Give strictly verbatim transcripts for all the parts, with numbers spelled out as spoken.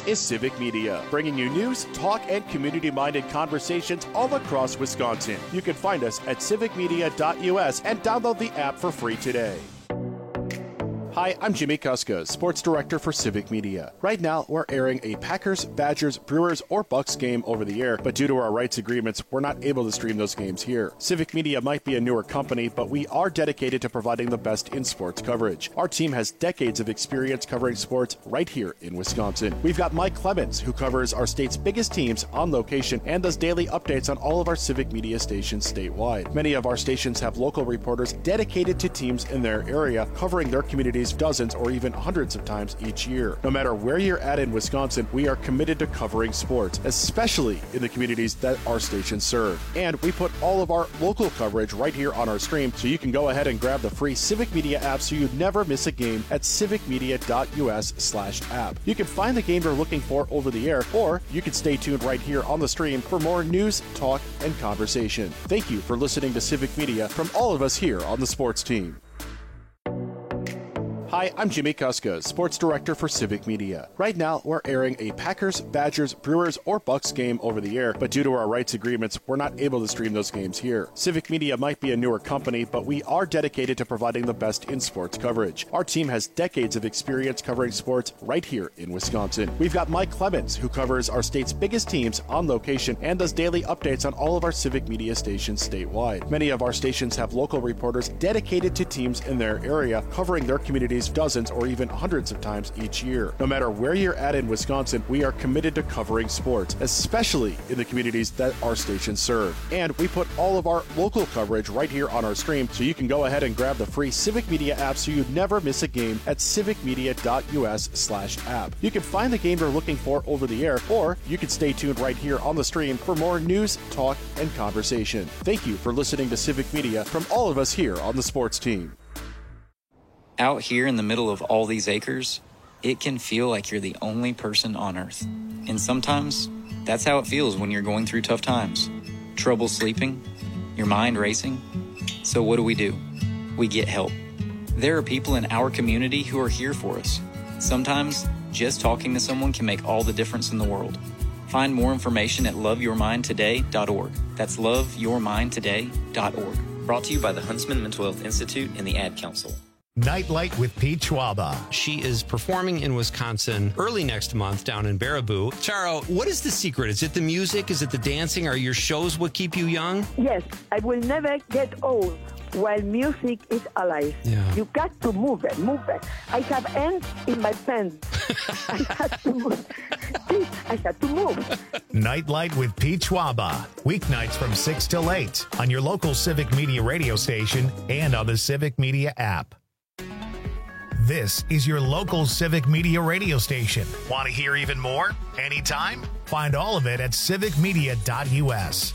is Civic Media, bringing you news, talk, and community-minded conversations all across Wisconsin. You can find us at civic media dot U S and download the app for free today. Hi, I'm Jimmy Kuska, Sports Director for Civic Media. Right now, we're airing a Packers, Badgers, Brewers, or Bucks game over the air, but due to our rights agreements, we're not able to stream those games here. Civic Media might be a newer company, but we are dedicated to providing the best in sports coverage. Our team has decades of experience covering sports right here in Wisconsin. We've got Mike Clemens, who covers our state's biggest teams on location and does daily updates on all of our Civic Media stations statewide. Many of our stations have local reporters dedicated to teams in their area, covering their communities dozens or even hundreds of times each year. No matter where you're at in Wisconsin, we are committed to covering sports, especially in the communities that our stations serve. And we put all of our local coverage right here on our stream, so you can go ahead and grab the free Civic Media app so you never miss a game at civic media dot U S slash app. You can find the game you're looking for over the air, or you can stay tuned right here on the stream for more news, talk, and conversation. Thank you for listening to Civic Media from all of us here on the sports team. Hi, I'm Jimmy Kuska, Sports Director for Civic Media. Right now, we're airing a Packers, Badgers, Brewers, or Bucks game over the air, but due to our rights agreements, we're not able to stream those games here. Civic Media might be a newer company, but we are dedicated to providing the best in sports coverage. Our team has decades of experience covering sports right here in Wisconsin. We've got Mike Clemens, who covers our state's biggest teams on location and does daily updates on all of our Civic Media stations statewide. Many of our stations have local reporters dedicated to teams in their area, covering their communities dozens or even hundreds of times each year. No matter where you're at in Wisconsin, we are committed to covering sports, especially in the communities that our stations serve. And we put all of our local coverage right here on our stream, so you can go ahead and grab the free Civic Media app so you never miss a game at civic media dot U S slash app. You can find the game you're looking for over the air, or you can stay tuned right here on the stream for more news, talk, and conversation. Thank you for listening to Civic Media from all of us here on the sports team. Out here in the middle of all these acres, it can feel like you're the only person on Earth. And sometimes, that's how it feels when you're going through tough times. Trouble sleeping, your mind racing. So what do we do? We get help. There are people in our community who are here for us. Sometimes, just talking to someone can make all the difference in the world. Find more information at love your mind today dot org. That's love your mind today dot org. Brought to you by the Huntsman Mental Health Institute and the Ad Council. Nightlight with Pete Schwaba. She is performing in Wisconsin early next month down in Baraboo. Charo, what is the secret? Is it the music? Is it the dancing? Are your shows what keep you young? Yes, I will never get old while music is alive. Yeah. You got to move it, move it. I have ants in my pants. I had to move. I had to move. Nightlight with Pete Schwaba. Weeknights from six till eight on your local Civic Media radio station and on the Civic Media app. This is your local Civic Media radio station. Want to hear even more? Anytime? Find all of it at civic media dot U S.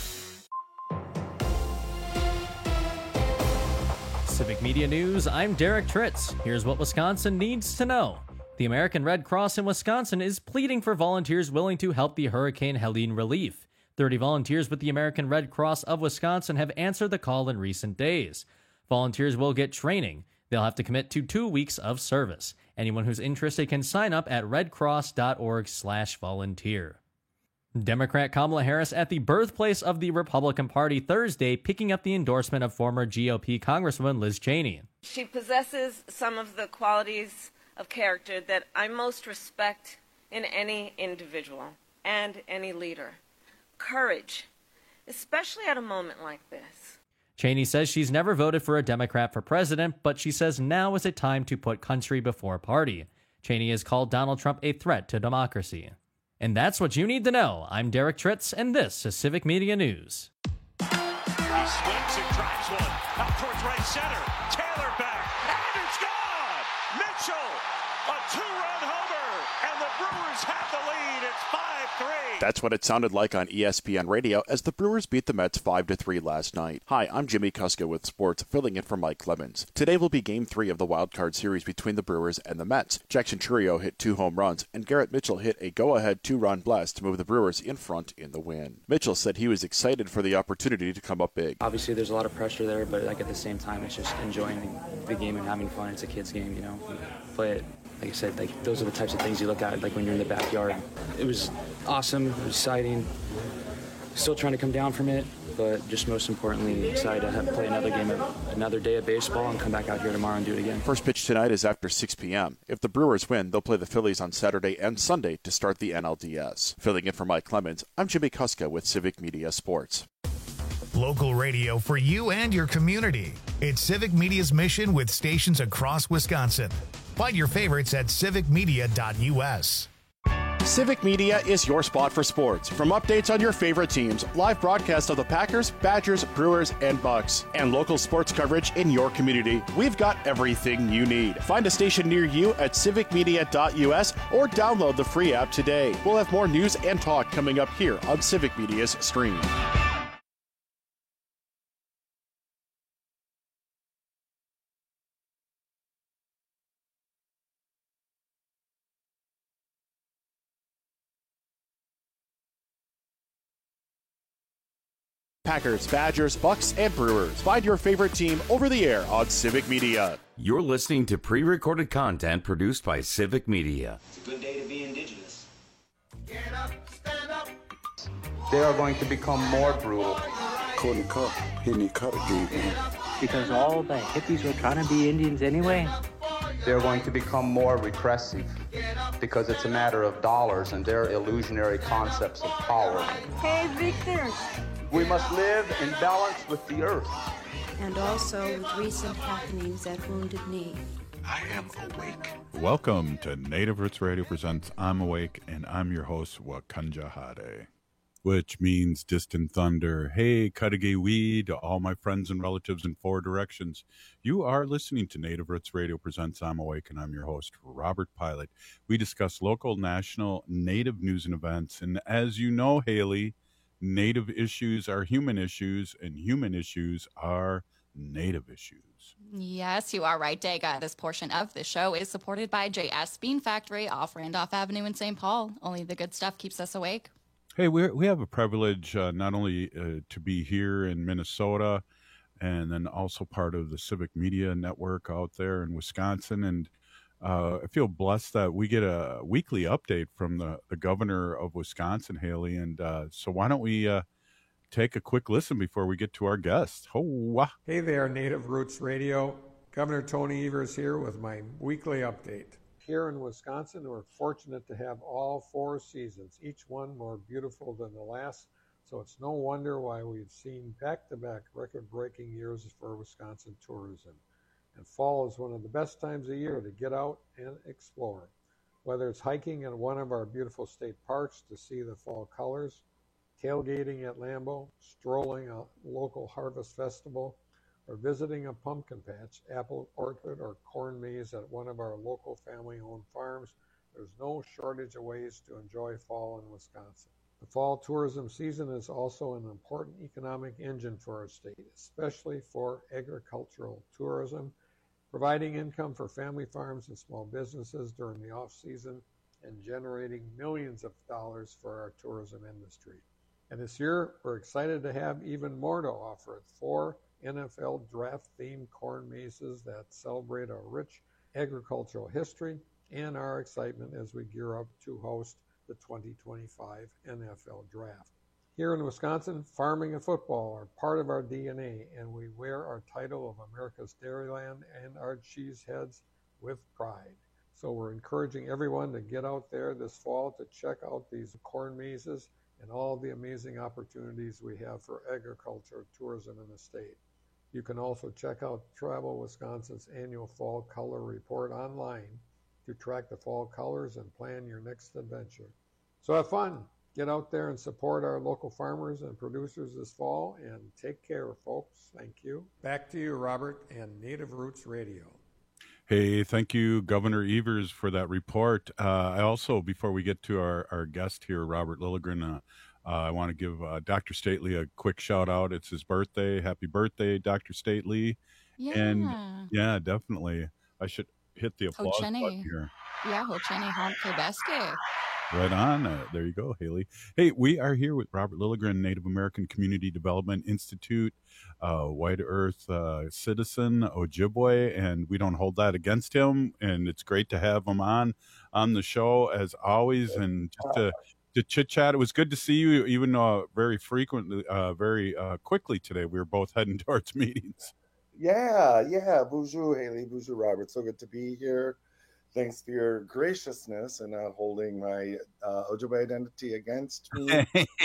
Civic Media News, I'm Derek Tritz. Here's what Wisconsin needs to know. The American Red Cross in Wisconsin is pleading for volunteers willing to help the Hurricane Helene relief. thirty volunteers with the American Red Cross of Wisconsin have answered the call in recent days. Volunteers will get training. They'll have to commit to two weeks of service. Anyone who's interested can sign up at redcross dot org slash volunteer. Democrat Kamala Harris at the birthplace of the Republican Party Thursday, picking up the endorsement of former G O P Congresswoman Liz Cheney. She possesses some of the qualities of character that I most respect in any individual and any leader. Courage, especially at a moment like this. Cheney says she's never voted for a Democrat for president, but she says now is a time to put country before party. Cheney has called Donald Trump a threat to democracy. And that's what you need to know. I'm Derek Tritz, and this is Civic Media News. He swings and drives one out towards right center. Taylor back, and it's gone! Mitchell, a two-run homer, and the Brewers have the lead. It's five three. That's what it sounded like on E S P N Radio as the Brewers beat the Mets five to three last night. Hi, I'm Jimmy Kuska with sports, filling in for Mike Clemens. Today will be Game three of the Wild Card Series between the Brewers and the Mets. Jackson Chourio hit two home runs, and Garrett Mitchell hit a go-ahead two-run blast to move the Brewers in front in the win. Mitchell said he was excited for the opportunity to come up big. Obviously, there's a lot of pressure there, but like at the same time, it's just enjoying the, the game and having fun. It's a kid's game, you know. We play it like I said, like those are the types of things you look at, like when you're in the backyard. It was awesome, it was exciting. Still trying to come down from it, but just most importantly, excited to have, play another game, of, another day of baseball, and come back out here tomorrow and do it again. First pitch tonight is after six p.m. If the Brewers win, they'll play the Phillies on Saturday and Sunday to start the N L D S. Filling in for Mike Clemens, I'm Jimmy Kuska with Civic Media Sports. Local radio for you and your community. It's Civic Media's mission with stations across Wisconsin. Find your favorites at civic media dot u s. Civic Media is your spot for sports. From updates on your favorite teams, live broadcasts of the Packers, Badgers, Brewers, and Bucks, and local sports coverage in your community, we've got everything you need. Find a station near you at civic media dot u s or download the free app today. We'll have more news and talk coming up here on Civic Media's stream. Packers, Badgers, Bucks, and Brewers. Find your favorite team over the air on Civic Media. You're listening to pre-recorded content produced by Civic Media. It's a good day to be indigenous. Get up, stand up. They are going to become more brutal. Couldn't cut, hitting cut again. Because all the hippies were trying to be Indians anyway. They're going to become more repressive because it's a matter of dollars and their illusionary concepts of power. Hey, Victor. We must live in balance with the earth. And also with recent happenings at Wounded Knee. I am awake. Welcome to Native Roots Radio presents I'm Awake, and I'm your host, Wakanja Hade, which means distant thunder. Hey, Cudagy-wee to all my friends and relatives in four directions. You are listening to Native Roots Radio presents I'm Awake, and I'm your host, Robert Pilot. We discuss local, national, Native news and events, and as you know, Haley, Native issues are human issues, and human issues are Native issues. Yes, you are right, Daga. This portion of the show is supported by J S Bean Factory off Randolph Avenue in Saint Paul. Only the good stuff keeps us awake. Hey, we we have a privilege uh, not only uh, to be here in Minnesota, and then also part of the Civic Media Network out there in Wisconsin, and Uh, I feel blessed that we get a weekly update from the, the governor of Wisconsin, Haley. And uh, so why don't we uh, take a quick listen before we get to our guest? Ho-wah. Hey there, Native Roots Radio. Governor Tony Evers here with my weekly update. Here in Wisconsin, we're fortunate to have all four seasons, each one more beautiful than the last. So it's no wonder why we've seen back-to-back record-breaking years for Wisconsin tourism. And fall is one of the best times of year to get out and explore. Whether it's hiking in one of our beautiful state parks to see the fall colors, tailgating at Lambeau, strolling a local harvest festival, or visiting a pumpkin patch, apple orchard, or corn maze at one of our local family-owned farms, there's no shortage of ways to enjoy fall in Wisconsin. The fall tourism season is also an important economic engine for our state, especially for agricultural tourism, providing income for family farms and small businesses during the off-season and generating millions of dollars for our tourism industry. And this year, we're excited to have even more to offer at four N F L draft-themed corn mazes that celebrate our rich agricultural history and our excitement as we gear up to host the twenty twenty-five N F L Draft. Here in Wisconsin, farming and football are part of our D N A, and we wear our title of America's Dairyland and our cheeseheads with pride. So we're encouraging everyone to get out there this fall to check out these corn mazes and all the amazing opportunities we have for agriculture tourism in the state. You can also check out Travel Wisconsin's annual Fall Color Report online to track the fall colors and plan your next adventure. So have fun. Get out there and support our local farmers and producers this fall, and take care, folks. Thank you. Back to you, Robert, and Native Roots Radio. Hey, thank you, Governor Evers, for that report. Uh, I also, before we get to our, our guest here, Robert Lilligren, uh, uh, I want to give uh, Doctor Stately a quick shout out. It's his birthday. Happy birthday, Doctor Stately. Yeah. And yeah, definitely. I should hit the applause button here. Yeah, Hocheni Honkebeske. Right on. Uh, there you go, Haley. Hey, we are here with Robert Lilligren, Native American Community Development Institute, uh, White Earth uh, citizen, Ojibwe, and we don't hold that against him. And it's great to have him on on the show as always, and just to to chit chat. It was good to see you, even uh, very frequently, uh, very uh, quickly today. We were both heading towards meetings. Yeah, yeah. Bonjour, Haley. Bonjour, Robert. So good to be here. Thanks for your graciousness and not holding my uh, Ojibwe identity against me.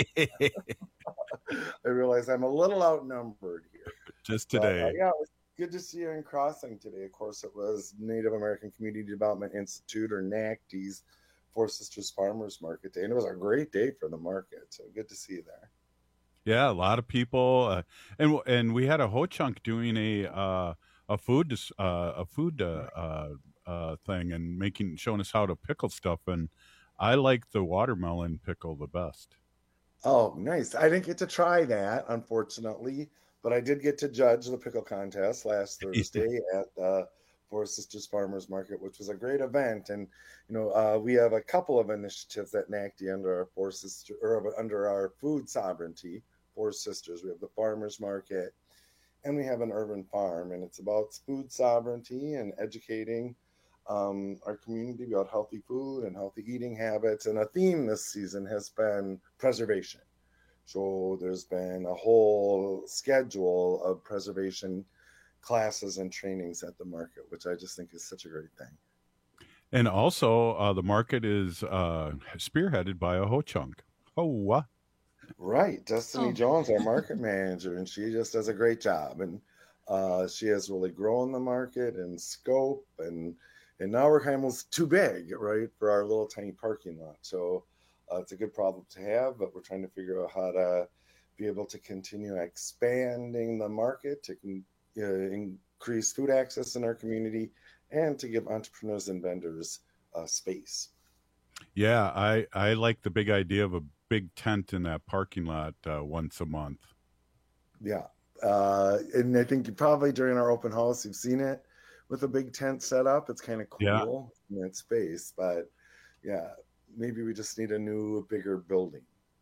I realize I'm a little outnumbered here. Just today. But, uh, yeah, it was good to see you in Crossing today. Of course, it was Native American Community Development Institute, or NACD's, Four Sisters Farmers Market Day. And it was a great day for the market. So good to see you there. Yeah, a lot of people. Uh, and and we had a Ho-Chunk doing a uh, a food, uh, a food uh, uh Uh, thing and making showing us how to pickle stuff, and I like the watermelon pickle the best. Oh, nice. I didn't get to try that, unfortunately, but I did get to judge the pickle contest last Thursday at the Four Sisters Farmers Market, which was a great event. And you know, uh, we have a couple of initiatives at NACD under our Four Sister or under our food sovereignty, Four Sisters. We have the farmers market, and we have an urban farm, and it's about food sovereignty and educating Um, our community about healthy food and healthy eating habits. And a theme this season has been preservation. So there's been a whole schedule of preservation classes and trainings at the market, which I just think is such a great thing. And also, uh, the market is uh, spearheaded by a Ho-Chunk. Oh, what? Right. Destiny Oh. Jones, our market manager, and she just does a great job. And uh, she has really grown the market and scope, and And now we're kind of almost too big, right, for our little tiny parking lot. So uh, it's a good problem to have, but we're trying to figure out how to be able to continue expanding the market, to uh, increase food access in our community, and to give entrepreneurs and vendors uh, space. Yeah, I, I like the big idea of a big tent in that parking lot uh, once a month. Yeah. Uh, and I think you probably during our open house, you've seen it. With a big tent set up, it's kind of cool Yeah. in that space. But yeah, maybe we just need a new, bigger building.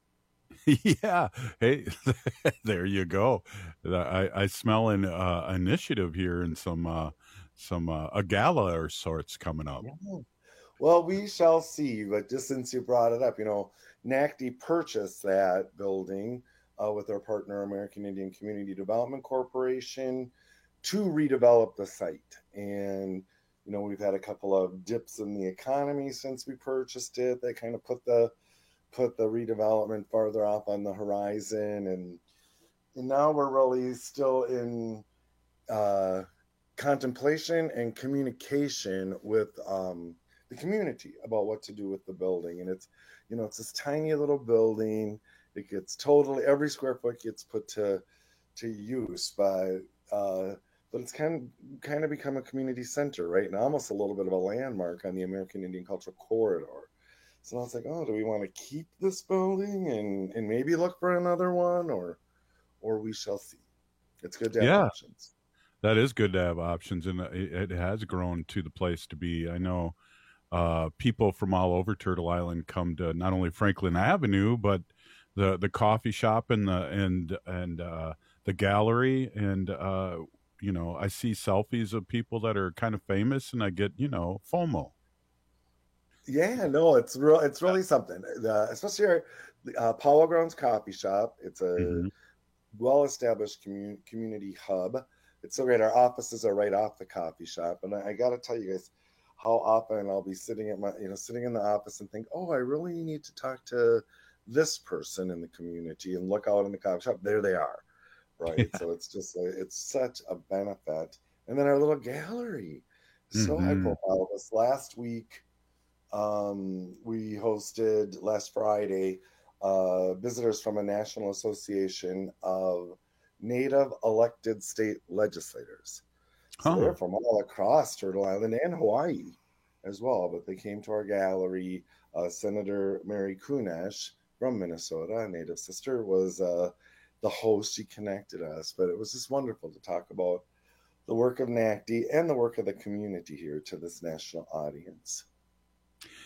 Yeah. Hey, there you go. I, I smell an uh, initiative here and some uh, some uh, a gala or sorts coming up. Yeah. Well, we shall see. But just since you brought it up, you know, NACD purchased that building uh, with our partner, American Indian Community Development Corporation, to redevelop the site. And, you know, we've had a couple of dips in the economy since we purchased it. They kind of put the put the redevelopment farther off on the horizon. And, and now we're really still in uh, contemplation and communication with um, the community about what to do with the building. And it's, you know, it's this tiny little building. It gets totally, every square foot gets put to to use, but uh, but it's kind of kind of become a community center, right? And almost a little bit of a landmark on the American Indian Cultural Corridor. So I was like, oh, do we want to keep this building and, and maybe look for another one, or or we shall see. It's good to have Yeah. options. That is good to have options, and it, it has grown to the place to be. I know uh, people from all over Turtle Island come to not only Franklin Avenue, but the the coffee shop and the and and uh, the gallery, and uh, you know, I see selfies of people that are kind of famous, and I get, you know, FOMO. Yeah, no, it's real. It's really something. The, especially our uh, Powell Grounds Coffee Shop. It's a Mhm. well-established community community hub. It's so great. Our offices are right off the coffee shop, and I, I got to tell you guys how often I'll be sitting at my, you know, sitting in the office and think, oh, I really need to talk to this person in the community, and look out in the coffee shop. There they are, right? Yeah. So it's just a, it's such a benefit. And then our little gallery, so high Mhm. profile. This last week. Um, we hosted last Friday uh, visitors from a national association of Native elected state legislators. So Huh. they're from all across Turtle Island and Hawaii as well, but they came to our gallery. Uh, Senator Mary Kunesh from Minnesota, a Native sister, was uh, the host. She connected us, but it was just wonderful to talk about the work of NACD and the work of the community here to this national audience.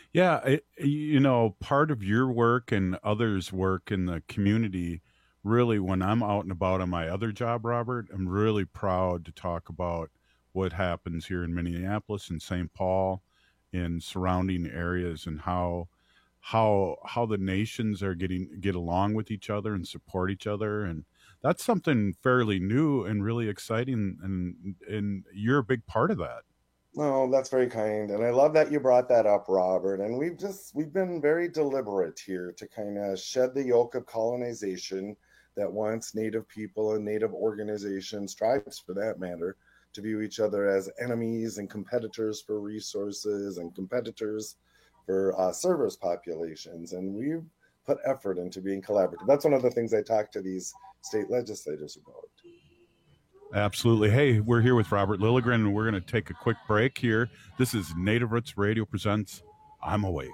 Yeah, it, you know, part of your work and others' work in the community, really, when I'm out and about on my other job, Robert, I'm really proud to talk about what happens here in Minneapolis and Saint Paul in surrounding areas and how how how the nations are getting get along with each other and support each other, and that's something fairly new and really exciting, and and you're a big part of that. No, that's very kind. And I love that you brought that up, Robert. And we've just, we've been very deliberate here to kind of shed the yoke of colonization that once Native people and Native organizations, tribes for that matter, to view each other as enemies and competitors for resources and competitors for uh, service populations. And we've put effort into being collaborative. That's one of the things I talk to these state legislators about. Absolutely. Hey, we're here with Robert Lilligren, and we're going to take a quick break here. This is Native Roots Radio presents I'm Awake.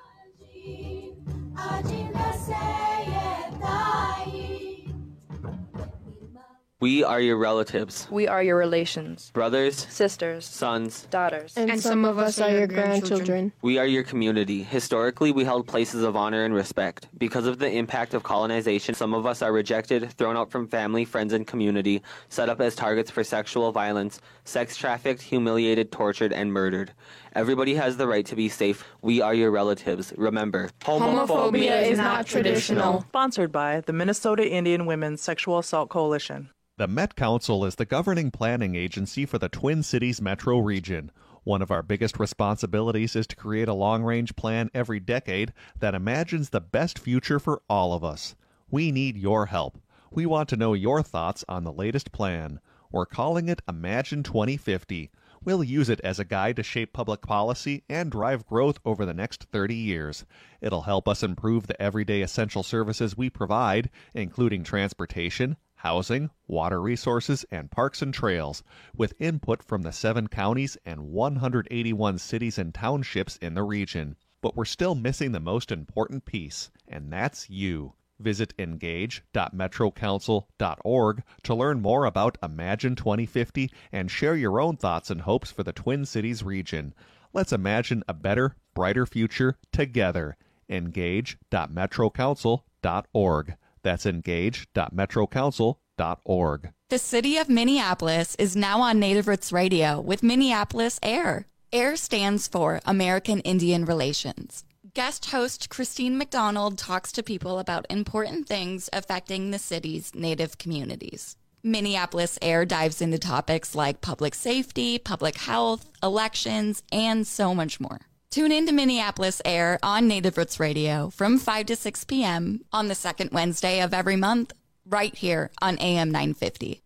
We are your relatives. We are your relations. Brothers, sisters, sons, daughters. And, and some of us are your grandchildren. We are your community. Historically, we held places of honor and respect. Because of the impact of colonization, some of us are rejected, thrown out from family, friends, and community, set up as targets for sexual violence, sex trafficked, humiliated, tortured, and murdered. Everybody has the right to be safe. We are your relatives. Remember, homophobia is not traditional. Sponsored by the Minnesota Indian Women's Sexual Assault Coalition. The Met Council is the governing planning agency for the Twin Cities metro region. One of our biggest responsibilities is to create a long-range plan every decade that imagines the best future for all of us. We need your help. We want to know your thoughts on the latest plan. We're calling it Imagine twenty fifty. We'll use it as a guide to shape public policy and drive growth over the next thirty years. It'll help us improve the everyday essential services we provide, including transportation, housing, water resources, and parks and trails, with input from the seven counties and one hundred eighty-one cities and townships in the region. But we're still missing the most important piece, and that's you. Visit engage dot metro council dot org to learn more about Imagine twenty fifty and share your own thoughts and hopes for the Twin Cities region. Let's imagine a better, brighter future together. engage dot metro council dot org. That's engage dot metro council dot org. The city of Minneapolis is now on Native Roots Radio with Minneapolis AIR. AIR stands for American Indian Relations. Guest host Christine McDonald talks to people about important things affecting the city's Native communities. Minneapolis AIR dives into topics like public safety, public health, elections, and so much more. Tune in to Minneapolis AIR on Native Roots Radio from five to six p.m. on the second Wednesday of every month, right here on A M nine fifty.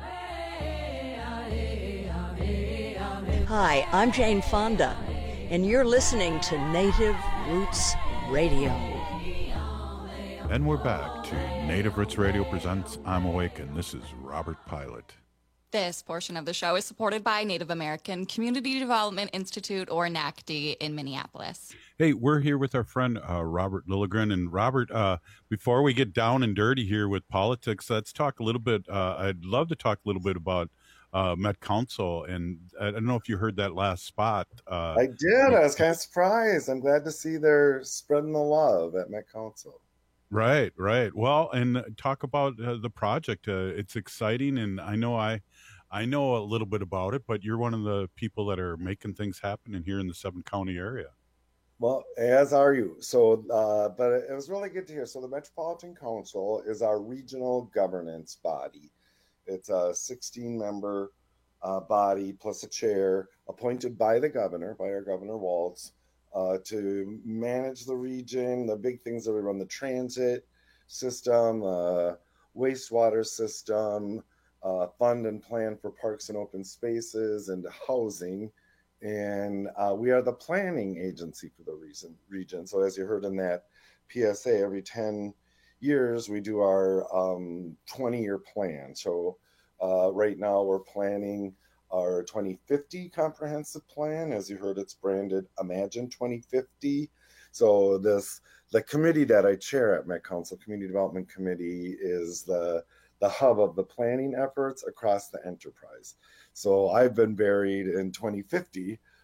Hi, I'm Jane Fonda, and you're listening to Native Roots Radio. And we're back to Native Roots Radio presents I'm Awake, and this is Robert Pilot. This portion of the show is supported by Native American Community Development Institute, or N A C D, in Minneapolis. Hey, we're here with our friend uh, Robert Lilligren. And Robert, uh, before we get down and dirty here with politics, let's talk a little bit. Uh, I'd love to talk a little bit about uh, Met Council. And I don't know if you heard that last spot. Uh, I did. I was kind of surprised. I'm glad to see they're spreading the love at Met Council. Right, right. Well, and talk about uh, the project. Uh, it's exciting, and I know I, I know a little bit about it, but you're one of the people that are making things happen in here in the seven county area. Well, as are you. So, uh, but it was really good to hear. So the Metropolitan Council is our regional governance body. It's a sixteen member uh, body plus a chair appointed by the governor, by our Governor Walz, uh, to manage the region. The big things that we run: the transit system, uh, wastewater system, uh, fund and plan for parks and open spaces, and housing. And uh, we are the planning agency for the region, region. So as you heard in that P S A, every ten years we do our um, twenty-year plan. So uh, right now we're planning our twenty fifty comprehensive plan. As you heard, it's branded Imagine twenty fifty. So this the committee that I chair at Met Council, Community Development Committee, is the the hub of the planning efforts across the enterprise. So I've been buried in twenty fifty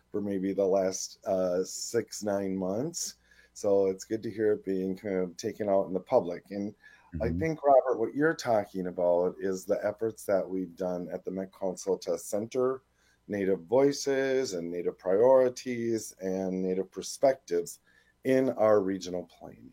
for maybe the last uh, six, nine months. So it's good to hear it being kind of taken out in the public. And mm-hmm. I think, Robert, what you're talking about is the efforts that we've done at the Met Council to center Native voices and Native priorities and Native perspectives in our regional planning.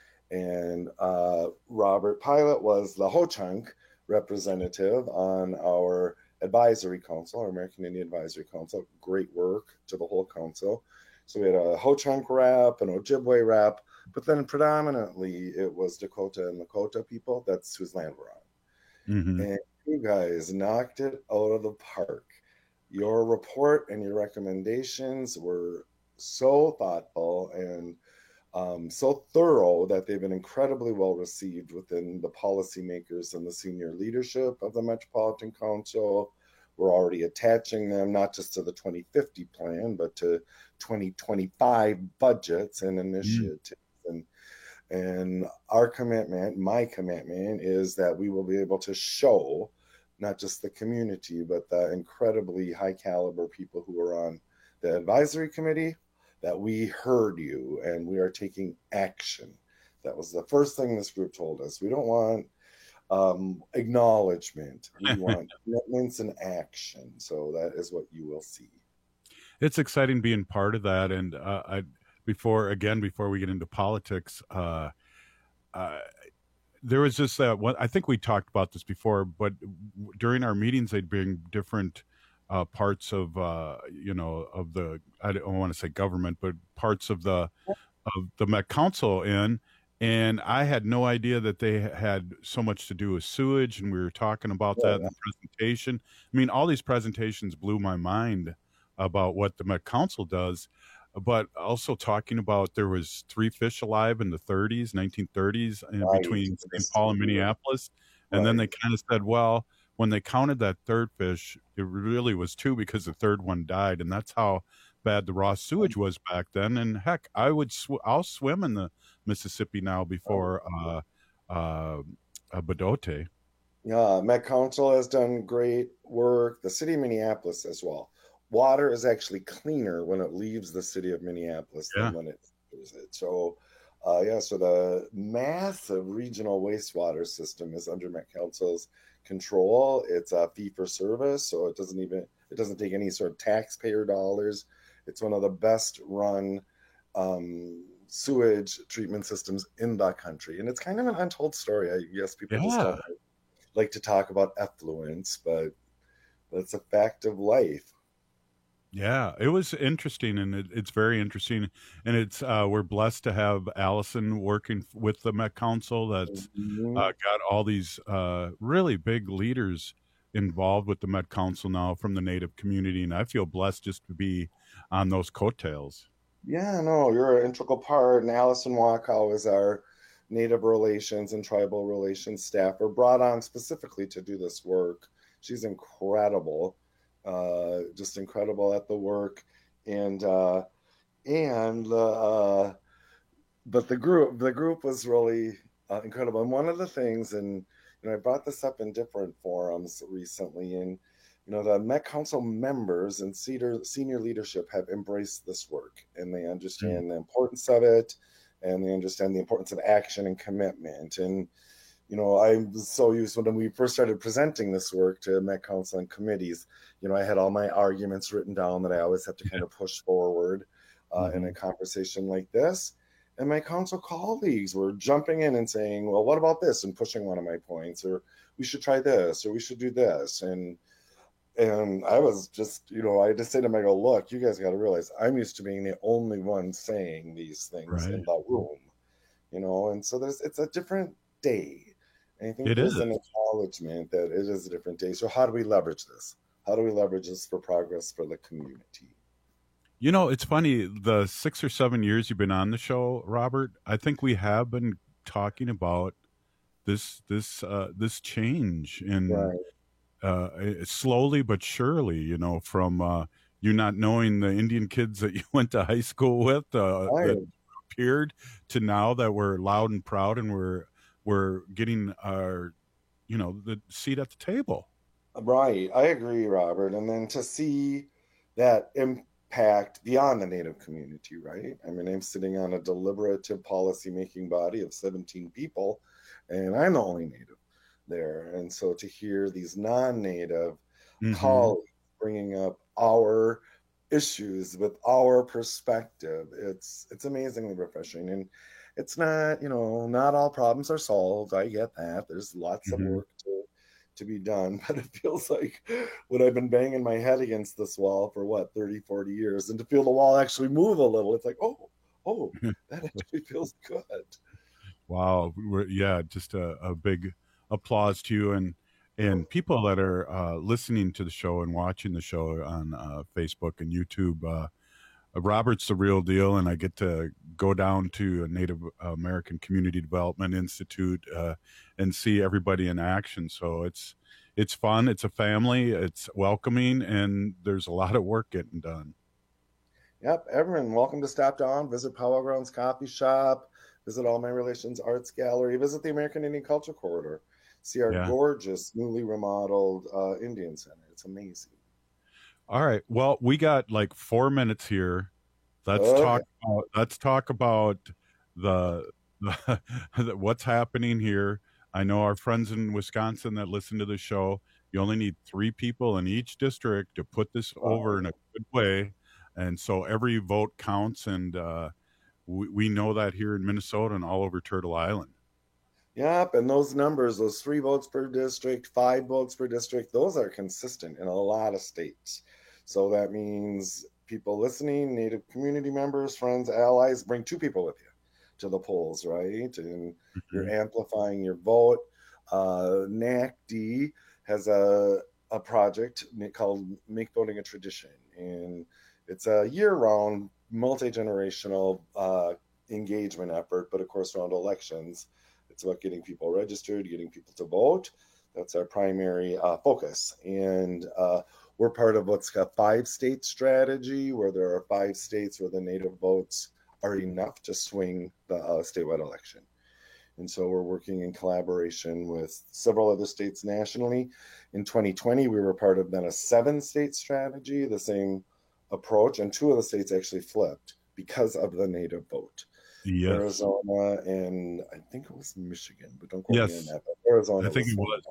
And uh, Robert Pilot was the Ho-Chunk representative on our advisory council, our American Indian Advisory Council. Great work to the whole council. So we had a Ho-Chunk rep, an Ojibwe rep, but then predominantly it was Dakota and Lakota people. That's whose land we're on. Mm-hmm. And you guys knocked it out of the park. Your report and your recommendations were so thoughtful and um, so thorough that they've been incredibly well received within the policymakers and the senior leadership of the Metropolitan Council. We're already attaching them not just to the twenty fifty plan, but to twenty twenty-five budgets and initiatives. Mm. And, and our commitment, my commitment, is that we will be able to show not just the community, but the incredibly high caliber people who are on the advisory committee, that we heard you and we are taking action. That was the first thing this group told us. We don't want um, acknowledgement. We want commitments and action. So that is what you will see. It's exciting being part of that. And uh, I, before, again, before we get into politics, uh, uh, there was just that one, I think we talked about this before, but during our meetings, they'd bring different uh, parts of, uh, you know, of the, I don't want to say government, but parts of the, of the Met Council in. And I had no idea that they had so much to do with sewage. And we were talking about yeah, that in the presentation. I mean, all these presentations blew my mind about what the Met Council does. But also talking about there was three fish alive in the thirties, nineteen thirties, in right. between Saint Paul and Minneapolis. And right. then they kind of said, well, when they counted that third fish, it really was two because the third one died. And that's how bad the raw sewage was back then. And heck, I would, sw- I'll swim in the Mississippi now before uh, uh, uh, Badote. Yeah, Met Council has done great work. The city of Minneapolis as well. Water is actually cleaner when it leaves the city of Minneapolis yeah. than when it enters it. So, uh, yeah, so the massive regional wastewater system is under Met Council's control. It's a fee for service, so it doesn't even it doesn't take any sort of taxpayer dollars. It's one of the best run um, sewage treatment systems in the country, and it's kind of an untold story. I guess people yeah. just don't like to talk about effluence, but it's a fact of life. Yeah, it was interesting, and it, it's very interesting, and it's uh, we're blessed to have Allison working with the Met Council that's mm-hmm. uh, got all these uh, really big leaders involved with the Met Council now from the Native community, and I feel blessed just to be on those coattails. Yeah, no, you're an integral part, and Allison Wakow is our Native Relations and Tribal Relations staffer, brought on specifically to do this work. She's incredible. Uh, just incredible at the work, and uh, and uh, but the group the group was really uh, incredible. And one of the things, and you know, I brought this up in different forums recently, and you know, the Met Council members and senior senior leadership have embraced this work, and they understand mm. the importance of it, and they understand the importance of action and commitment. And you know, I was so used to when we first started presenting this work to Met Council and committees, you know, I had all my arguments written down that I always have to kind of push forward uh, mm-hmm. in a conversation like this. And my council colleagues were jumping in and saying, well, what about this? And pushing one of my points, or we should try this, or we should do this. And and I was just, you know, I just say to them, I go, look, you guys got to realize I'm used to being the only one saying these things right. in the room, you know, and so there's it's a different day. I think it there's is. an acknowledgement that it is a different day. So how do we leverage this? How do we leverage this for progress for the community? You know, it's funny, the six or seven years you've been on the show, Robert, I think we have been talking about this this uh, this change in right. uh, slowly but surely, you know, from uh, you not knowing the Indian kids that you went to high school with uh, right. that appeared to now that we're loud and proud and we're we're getting our, you know, the seat at the table. Right. I agree, Robert. And then to see that impact impact beyond the Native community, right? I mean, I'm sitting on a deliberative policy-making body of seventeen people, and I'm the only Native there. And so to hear these non-Native mm-hmm. colleagues bringing up our issues with our perspective, it's it's amazingly refreshing. And it's not, you know, not all problems are solved. I get that. There's lots mm-hmm. of work to, to be done, but it feels like when I've been banging my head against this wall for what, thirty, forty years, and to feel the wall actually move a little, it's like, oh, oh, that actually feels good. Wow. We're, yeah, just a, a big applause to you and and people that are uh, listening to the show and watching the show on uh, Facebook and YouTube. Uh, Robert's the real deal, and I get to go down to a Native American Community Development Institute uh, and see everybody in action. So it's it's fun. It's a family. It's welcoming, and there's a lot of work getting done. Yep, everyone, welcome to stop down, visit Powwow Grounds Coffee Shop, visit All My Relations Arts Gallery, visit the American Indian Culture Corridor, see our yeah. gorgeous, newly remodeled uh, Indian Center. It's amazing. All right. Well, we got like four minutes here. Let's okay. talk. About, let's talk about the, the what's happening here. I know our friends in Wisconsin that listen to the show. You only need three people in each district to put this oh. over in a good way, and so every vote counts. And uh, we, we know that here in Minnesota and all over Turtle Island. Yep, and those numbers, those three votes per district, five votes per district, those are consistent in a lot of states. So that means people listening, Native community members, friends, allies, bring two people with you to the polls, right? And mm-hmm. you're amplifying your vote. Uh, N A C D has a, a project called Make Voting a Tradition. And it's a year-round, multi-generational uh, engagement effort, but of course around elections. It's about getting people registered, getting people to vote. That's our primary uh, focus. And uh, we're part of what's a five-state strategy, where there are five states where the Native votes are enough to swing the uh, statewide election. And so we're working in collaboration with several other states nationally. In twenty twenty, we were part of then a seven-state strategy, the same approach, and two of the states actually flipped because of the Native vote. Yes. Arizona and I think it was Michigan, but don't quote yes. me on that. But Arizona, I think it was.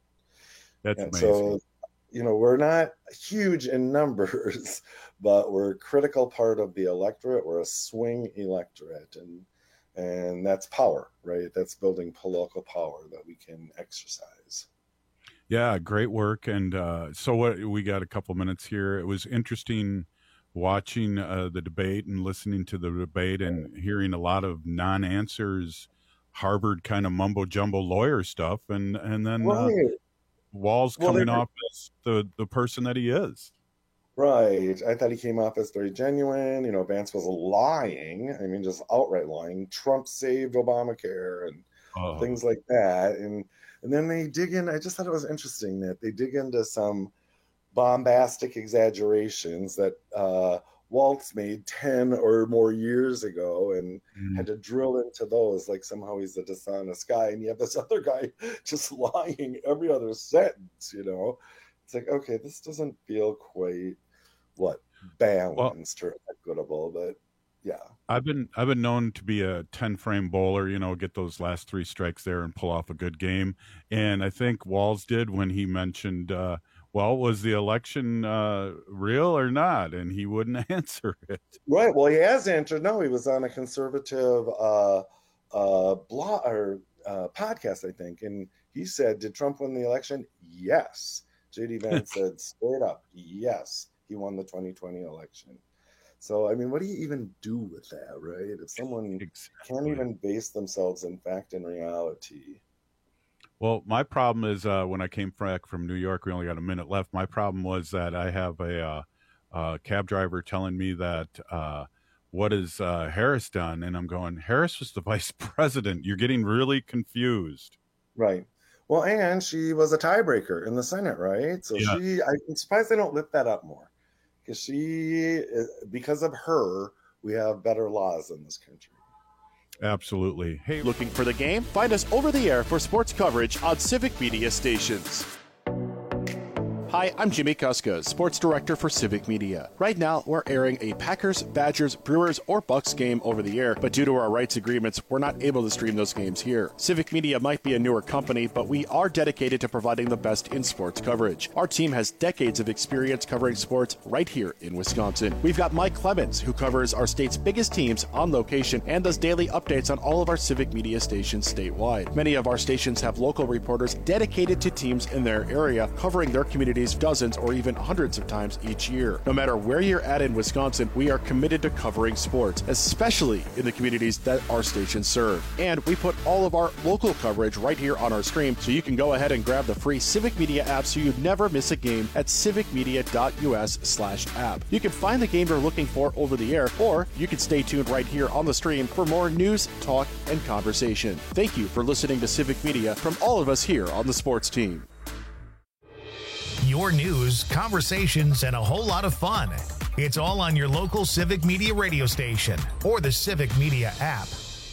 That's and amazing. So, you know, we're not huge in numbers, but we're a critical part of the electorate. We're a swing electorate, and and that's power, right? That's building political power that we can exercise. Yeah, great work. And uh, so what? We got a couple minutes here. It was interesting watching uh, the debate and listening to the debate and hearing a lot of non-answers, Harvard kind of mumbo jumbo lawyer stuff. And, and then uh, Walz well, coming off as the, the person that he is. Right. I thought he came off as very genuine. You know, Vance was lying. I mean, just outright lying. Trump saved Obamacare and uh-huh. things like that. And, and then they dig in. I just thought it was interesting that they dig into some bombastic exaggerations that uh, Walz made ten or more years ago and mm. had to drill into those like somehow he's a dishonest guy. And you have this other guy just lying every other sentence, you know? It's like, okay, this doesn't feel quite, what, balanced well, or equitable, but yeah. I've been I've been known to be a ten-frame bowler, you know, get those last three strikes there and pull off a good game. And I think Walz did when he mentioned uh, well, was the election uh, real or not? And he wouldn't answer it. Right. Well, he has answered. No, he was on a conservative uh, uh, blog or uh, podcast, I think. And he said, did Trump win the election? Yes. J D Vance said straight up, yes, he won the twenty twenty election. So, I mean, what do you even do with that, right? If someone exactly. can't even base themselves in fact and reality. Well, my problem is uh, when I came back from New York, we only got a minute left. My problem was that I have a uh, uh, cab driver telling me that uh, what has uh, Harris done? And I'm going, Harris was the vice president. You're getting really confused. Right. Well, and she was a tiebreaker in the Senate, right? So yeah. she, I'm surprised they don't lift that up more. Because she, because of her, we have better laws in this country. Absolutely. Hey, looking for the game? Find us over the air for sports coverage on Civic Media stations. Hi, I'm Jimmy Kuska, Sports Director for Civic Media. Right now, we're airing a Packers, Badgers, Brewers, or Bucks game over the air, but due to our rights agreements, we're not able to stream those games here. Civic Media might be a newer company, but we are dedicated to providing the best in sports coverage. Our team has decades of experience covering sports right here in Wisconsin. We've got Mike Clemens, who covers our state's biggest teams on location and does daily updates on all of our Civic Media stations statewide. Many of our stations have local reporters dedicated to teams in their area, covering their communities dozens or even hundreds of times each year. No matter where you're at in Wisconsin, we are committed to covering sports, especially in the communities that our stations serve. And we put all of our local coverage right here on our stream, so you can go ahead and grab the free Civic Media app so you never miss a game at civicmedia.us slash app. You can find the game you're looking for over the air, or you can stay tuned right here on the stream for more news, talk, and conversation. Thank you for listening to Civic Media from all of us here on the sports team. Your news, conversations, and a whole lot of fun. It's all on your local Civic Media radio station or the Civic Media app.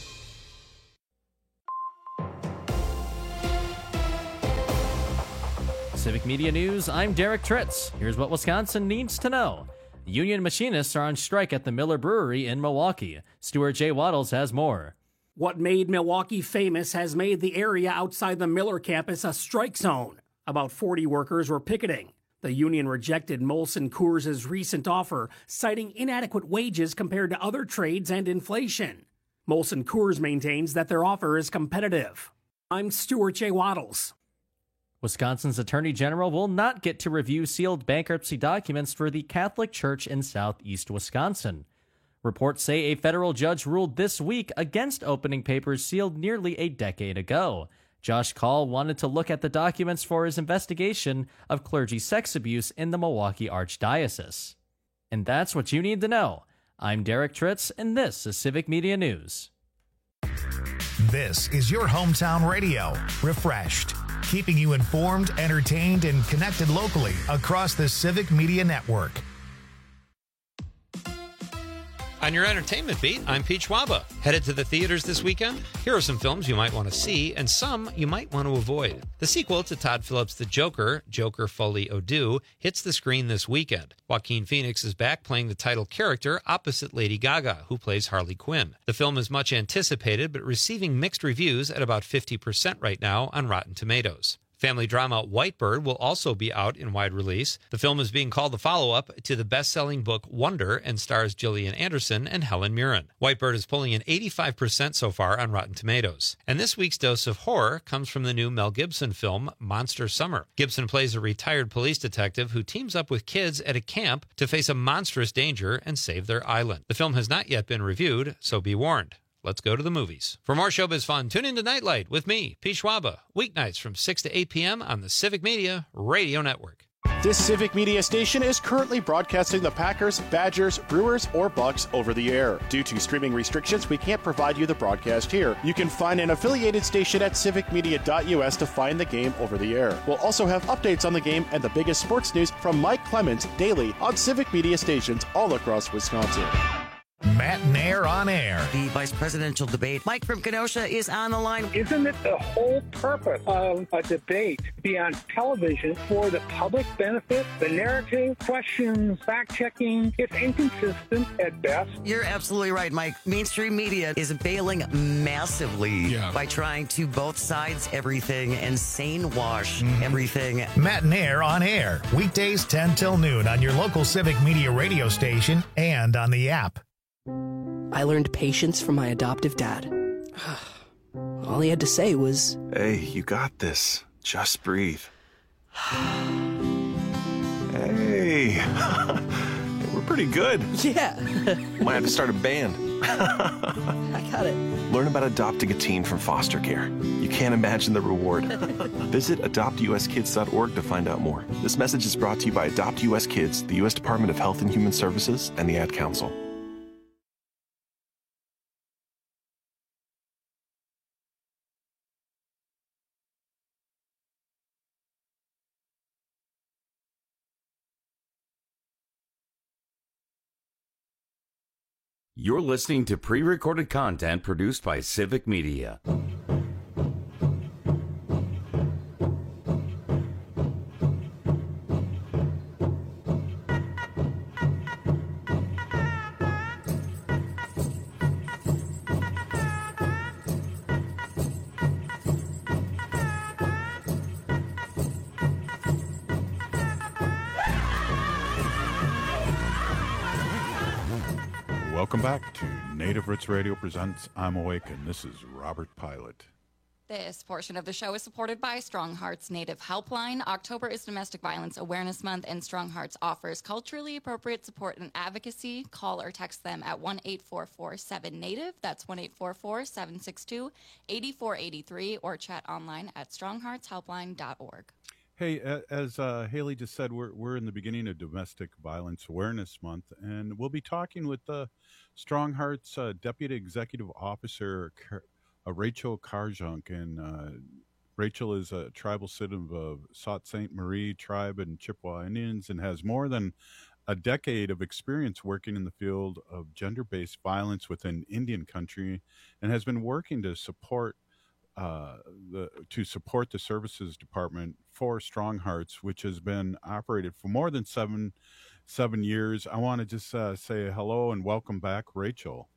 Civic Media News, I'm Derek Tritz. Here's what Wisconsin needs to know. Union machinists are on strike at the Miller Brewery in Milwaukee. Stuart J. Waddles has more. What made Milwaukee famous has made the area outside the Miller campus a strike zone. About forty workers were picketing. The union rejected Molson Coors' recent offer, citing inadequate wages compared to other trades and inflation. Molson Coors maintains that their offer is competitive. I'm Stuart J. Waddles. Wisconsin's Attorney General will not get to review sealed bankruptcy documents for the Catholic Church in southeast Wisconsin. Reports say a federal judge ruled this week against opening papers sealed nearly a decade ago. Josh Call wanted to look at the documents for his investigation of clergy sex abuse in the Milwaukee Archdiocese. And that's what you need to know. I'm Derek Tritz, and this is Civic Media News. This is your hometown radio, refreshed, keeping you informed, entertained, and connected locally across the Civic Media Network. On your entertainment beat, I'm Pete Schwaba. Headed to the theaters this weekend? Here are some films you might want to see and some you might want to avoid. The sequel to Todd Phillips' The Joker, Joker Folie à Deux, hits the screen this weekend. Joaquin Phoenix is back playing the title character opposite Lady Gaga, who plays Harley Quinn. The film is much anticipated but receiving mixed reviews at about fifty percent right now on Rotten Tomatoes. Family drama Whitebird will also be out in wide release. The film is being called the follow-up to the best-selling book Wonder and stars Gillian Anderson and Helen Mirren. Whitebird is pulling in eighty-five percent so far on Rotten Tomatoes. And this week's dose of horror comes from the new Mel Gibson film Monster Summer. Gibson plays a retired police detective who teams up with kids at a camp to face a monstrous danger and save their island. The film has not yet been reviewed, so be warned. Let's go to the movies. For more showbiz fun, tune into Nightlight with me, Pete Schwaba, weeknights from six to eight p.m. on the Civic Media Radio Network. This Civic Media station is currently broadcasting the Packers, Badgers, Brewers, or Bucks over the air. Due to streaming restrictions, we can't provide you the broadcast here. You can find an affiliated station at civic media dot u s to find the game over the air. We'll also have updates on the game and the biggest sports news from Mike Clemens daily on Civic Media stations all across Wisconsin. Matt Nair on air. The vice presidential debate. Mike from Kenosha is on the line. Isn't it the whole purpose of a debate to be on television for the public benefit? The narrative, questions, fact-checking, it's inconsistent at best. You're absolutely right, Mike. Mainstream media is bailing massively yeah. by trying to both sides everything and sane wash mm-hmm. everything. Matt Nair on air. Weekdays ten till noon on your local Civic Media radio station and on the app. I learned patience from my adoptive dad. All he had to say was, "Hey, you got this. Just breathe." Hey, we're pretty good. Yeah. Might have to start a band. I got it. Learn about adopting a teen from foster care. You can't imagine the reward. Visit adopt u s kids dot org to find out more. This message is brought to you by Adopt U S Kids, the U S Department of Health and Human Services, and the Ad Council. You're listening to pre-recorded content produced by Civic Media. All Welcome back to Native Roots Radio presents I'm Awake, and this is Robert Pilot. This portion of the show is supported by Strong Hearts Native Helpline. October is Domestic Violence Awareness Month, and Strong Hearts offers culturally appropriate support and advocacy. Call or text them at one eight four four seven Native. That's one eight four four seven six two eight four eight three, or chat online at strong hearts helpline dot org. Hey, as uh, Haley just said, we're we're in the beginning of Domestic Violence Awareness Month, and we'll be talking with uh, Strong Hearts uh, Deputy Executive Officer Car- uh, Rachel Karjunk, and uh, Rachel is a tribal citizen of Sault Ste. Marie tribe and Chippewa Indians, and has more than a decade of experience working in the field of gender-based violence within Indian country, and has been working to support Uh, the, to support the services department for Strong Hearts, which has been operated for more than seven seven years. I want to just uh, say hello and welcome back, Rachel.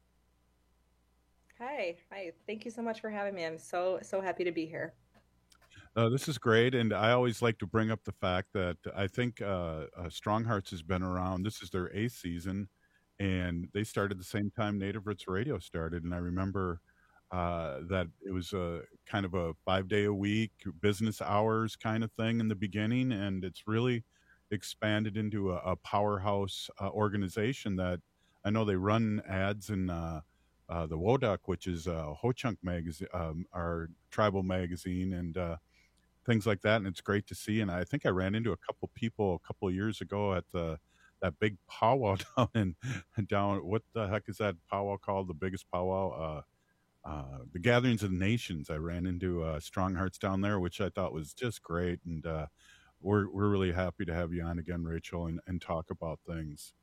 Hi, hi. Thank you so much for having me. I'm so so happy to be here. Uh, this is great, and I always like to bring up the fact that I think uh, uh, Strong Hearts has been around. This is their eighth season, and they started the same time Native Roots Radio started, and I remember Uh, that it was a kind of a five day a week business hours kind of thing in the beginning, and it's really expanded into a, a powerhouse uh, organization that I know they run ads in uh, uh, the Wodak, which is uh, Ho-Chunk magazine, um, our tribal magazine, and uh, things like that. And it's great to see. And I think I ran into a couple people a couple of years ago at the that big powwow down in down. What the heck is that powwow called? The biggest powwow. Uh, Uh, the Gatherings of the Nations. I ran into uh, Strong Hearts down there, which I thought was just great, and uh, we're we're really happy to have you on again, Rachel, and, and talk about things.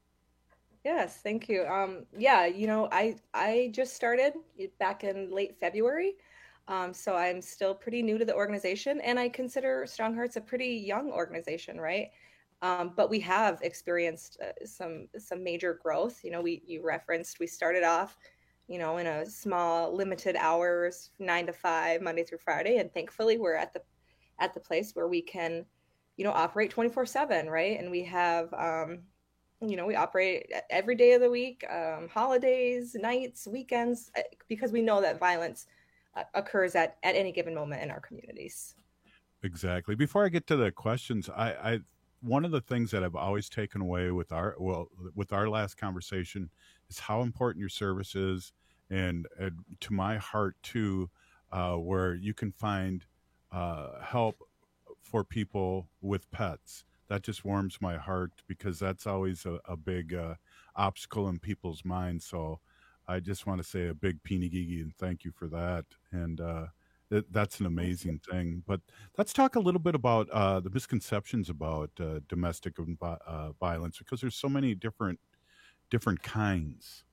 Yes, thank you. Um, yeah, you know, I I just started back in late February, um, so I'm still pretty new to the organization, and I consider Strong Hearts a pretty young organization, right? Um, but we have experienced uh, some some major growth. You know, we you referenced we started off, you know, in a small, limited hours, nine to five, Monday through Friday. And thankfully we're at the, at the place where we can, you know, operate twenty-four seven, right? And we have, um, you know, we operate every day of the week, um, holidays, nights, weekends, because we know that violence uh, occurs at, at any given moment in our communities. Exactly. Before I get to the questions, I, I, one of the things that I've always taken away with our, well, with our last conversation is how important your service is, and, and to my heart too, uh, where you can find uh, help for people with pets. That just warms my heart, because that's always a, a big uh, obstacle in people's minds. So I just want to say a big Pinigigi and thank you for that. And uh, th- that's an amazing thing. But let's talk a little bit about uh, the misconceptions about uh, domestic uh, violence, because there's so many different different kinds.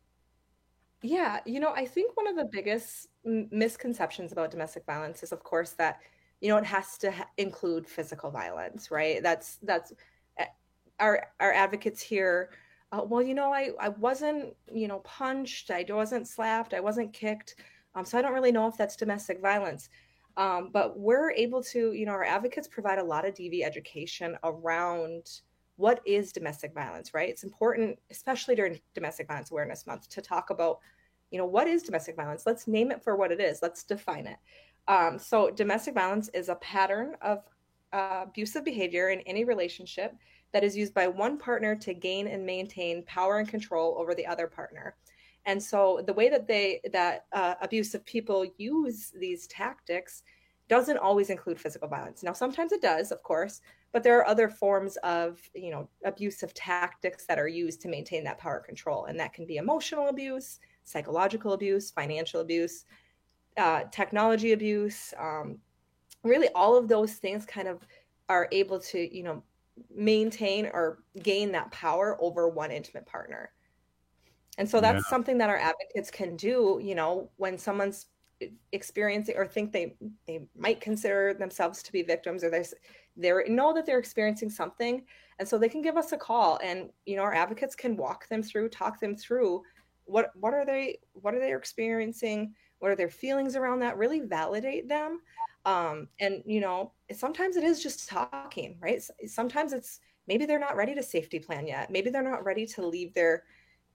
Yeah, you know, I think one of the biggest m- misconceptions about domestic violence is, of course, that, you know, it has to ha- include physical violence, right? That's that's uh, our our advocates here. Uh, well, you know, I I wasn't, you know, punched, I wasn't slapped, I wasn't kicked, um, so I don't really know if that's domestic violence. Um, but we're able to, you know, our advocates provide a lot of D V education around what is domestic violence, right? It's important, especially during Domestic Violence Awareness Month, to talk about, you know, what is domestic violence? Let's name it for what it is. Let's define it. Um, so domestic violence is a pattern of uh, abusive behavior in any relationship that is used by one partner to gain and maintain power and control over the other partner. And so the way that they that uh, abusive people use these tactics doesn't always include physical violence. Now, sometimes it does, of course, but there are other forms of, you know, abusive tactics that are used to maintain that power control. And that can be emotional abuse, psychological abuse, financial abuse, uh, technology abuse. Um, really, all of those things kind of are able to, you know, maintain or gain that power over one intimate partner. And so that's yeah. something that our advocates can do, you know, when someone's experiencing or think they they might consider themselves to be victims, or they they know that they're experiencing something, and so they can give us a call, and you know our advocates can walk them through, talk them through what what are they what are they experiencing, what are their feelings around that, really validate them, um, and you know sometimes it is just talking, right? Sometimes it's maybe they're not ready to safety plan yet, maybe they're not ready to leave their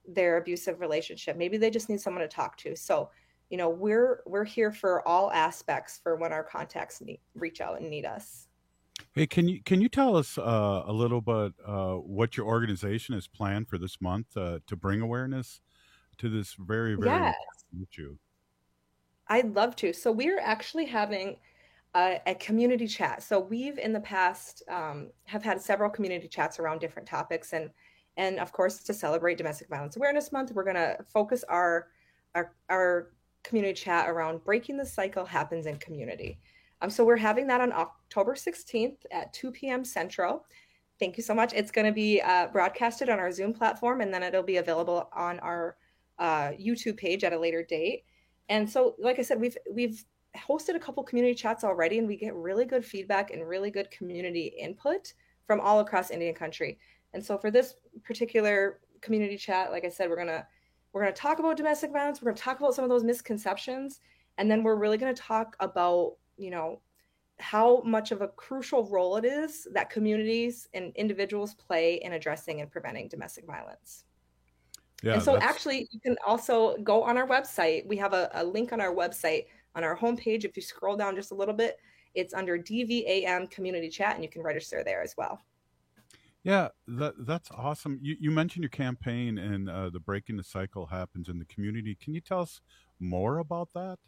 their abusive relationship. Maybe they just need someone to talk to. So, you know, we're we're here for all aspects for when our contacts need, reach out and need us. Hey, can you can you tell us uh, a little bit uh, what your organization has planned for this month uh, to bring awareness to this very, very Yes. important issue? I'd love to. So we're actually having a, a community chat. So we've in the past um, have had several community chats around different topics, and and of course to celebrate Domestic Violence Awareness Month, we're going to focus our, our our community chat around breaking the cycle happens in community. Um, so we're having that on October sixteenth at two p.m. Central. Thank you so much. It's going to be uh, broadcasted on our Zoom platform, and then it'll be available on our uh, YouTube page at a later date. And so, like I said, we've we've hosted a couple community chats already, and we get really good feedback and really good community input from all across Indian country. And so for this particular community chat, like I said, we're gonna we're gonna talk about domestic violence. We're gonna talk about some of those misconceptions, and then we're really gonna talk about, you know, how much of a crucial role it is that communities and individuals play in addressing and preventing domestic violence. Yeah, and so that's- actually you can also go on our website. We have a, a link on our website on our homepage. If you scroll down just a little bit, it's under D V A M Community Chat, and you can register there as well. Yeah, that that's awesome. You you mentioned your campaign and uh, the breaking the cycle happens in the community. Can you tell us more about that?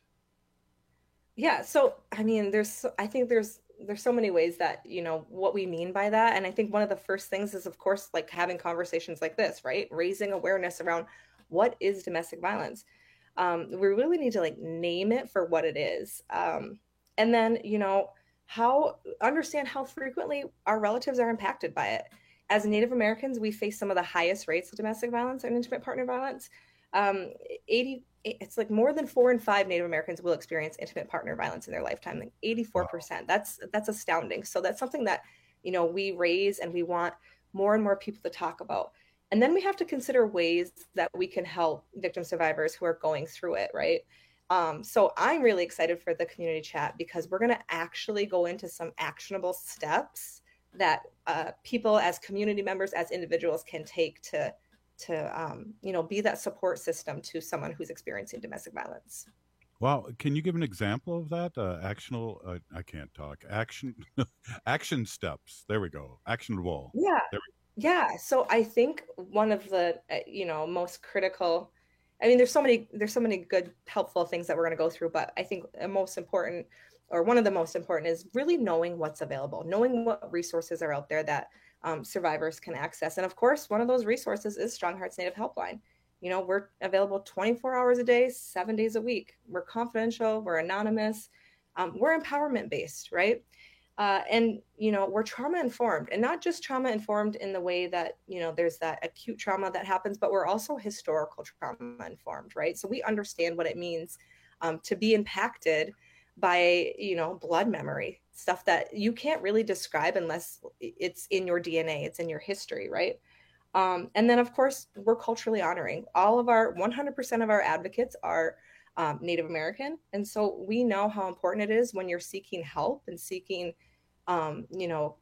Yeah, so I mean, there's so- I think there's there's so many ways that, you know, what we mean by that. And I think one of the first things is, of course, like having conversations like this, right? Raising awareness around what is domestic violence. Um, we really need to like name it for what it is. Um, and then, you know, how understand how frequently our relatives are impacted by it. As Native Americans, we face some of the highest rates of domestic violence and intimate partner violence. Um, eighty It's like more than four in five Native Americans will experience intimate partner violence in their lifetime, like eighty-four percent. That's that's astounding. So that's something that, you know, we raise and we want more and more people to talk about. And then we have to consider ways that we can help victim survivors who are going through it, right? Um, so I'm really excited for the community chat because we're going to actually go into some actionable steps that uh, people as community members, as individuals can take to to, um, you know, be that support system to someone who's experiencing domestic violence. Wow, can you give an example of that? Uh, actionable, uh, I can't talk. Action, action steps. There we go. Actionable. Yeah. There we Yeah. So I think one of the, uh, you know, most critical, I mean, there's so many, there's so many good, helpful things that we're going to go through, but I think the most important, or one of the most important, is really knowing what's available, knowing what resources are out there that um, survivors can access. And of course, one of those resources is Strong Hearts Native Helpline. You know, we're available twenty-four hours a day, seven days a week. We're confidential, we're anonymous, um, we're empowerment based, right? Uh, and, you know, we're trauma informed, and not just trauma informed in the way that, you know, there's that acute trauma that happens, but we're also historical trauma informed, right? So we understand what it means um, to be impacted by, you know, blood memory, stuff that you can't really describe unless it's in your D N A, it's in your history, right? Um, and then, of course, we're culturally honoring. All of our, one hundred percent of our advocates are um, Native American. And so we know how important it is when you're seeking help and seeking, um, you know,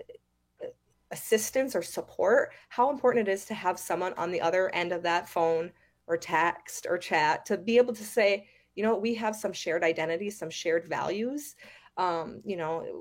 assistance or support, how important it is to have someone on the other end of that phone or text or chat to be able to say, you know, we have some shared identities, some shared values. Um, you know,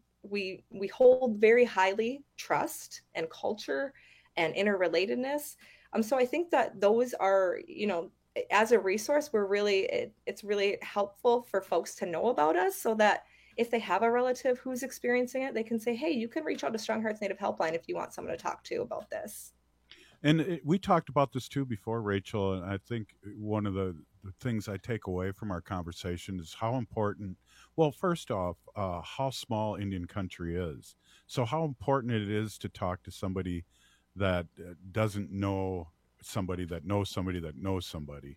we we hold very highly trust and culture and interrelatedness. Um, so I think that those are, you know, as a resource, we're really, it, it's really helpful for folks to know about us so that if they have a relative who's experiencing it, they can say, hey, you can reach out to Strong Hearts Native Helpline if you want someone to talk to about this. And it, we talked about this too before, Rachel, and I think one of the, the things I take away from our conversation is how important, well, first off, uh, how small Indian country is. So how important it is to talk to somebody that doesn't know somebody that knows somebody that knows somebody.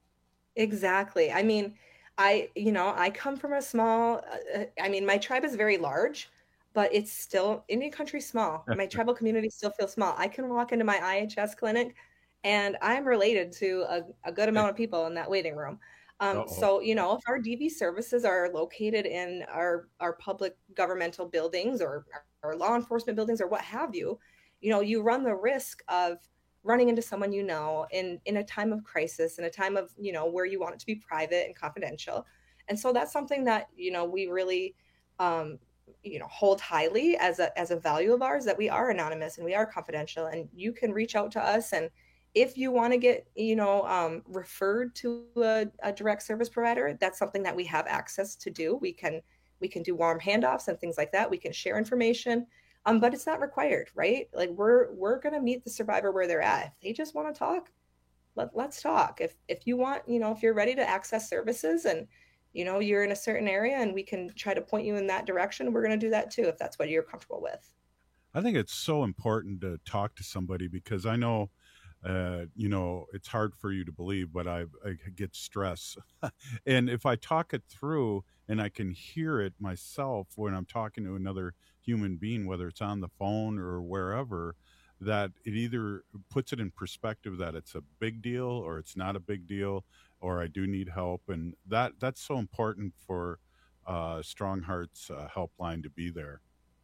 Exactly. I mean, I, you know, I come from a small, uh, I mean, my tribe is very large, but it's still, Indian country small. My tribal community still feels small. I can walk into my I H S clinic and I'm related to a, a good amount of people in that waiting room. Um, so, you know, if our D V services are located in our, our public governmental buildings or our law enforcement buildings or what have you, you know, you run the risk of running into someone you know in, in a time of crisis, in a time of, you know, where you want it to be private and confidential. And so that's something that, you know, we really, um, you know, hold highly as a, as a value of ours, that we are anonymous and we are confidential, and you can reach out to us. And if you want to get, you know, um, referred to a, a direct service provider, that's something that we have access to do. We can, we can do warm handoffs and things like that. We can share information, um, but it's not required, right? Like we're, we're going to meet the survivor where they're at. If they just want to talk, let, let's talk. If, if you want, you know, if you're ready to access services and, you know, you're in a certain area and we can try to point you in that direction, we're going to do that too, if that's what you're comfortable with. I think it's so important to talk to somebody, because I know, uh, you know, it's hard for you to believe, but I, I get stress. And if I talk it through and I can hear it myself when I'm talking to another human being, whether it's on the phone or wherever, that it either puts it in perspective that it's a big deal or it's not a big deal, or I do need help. And that that's so important for uh, Strong Hearts uh, helpline to be there.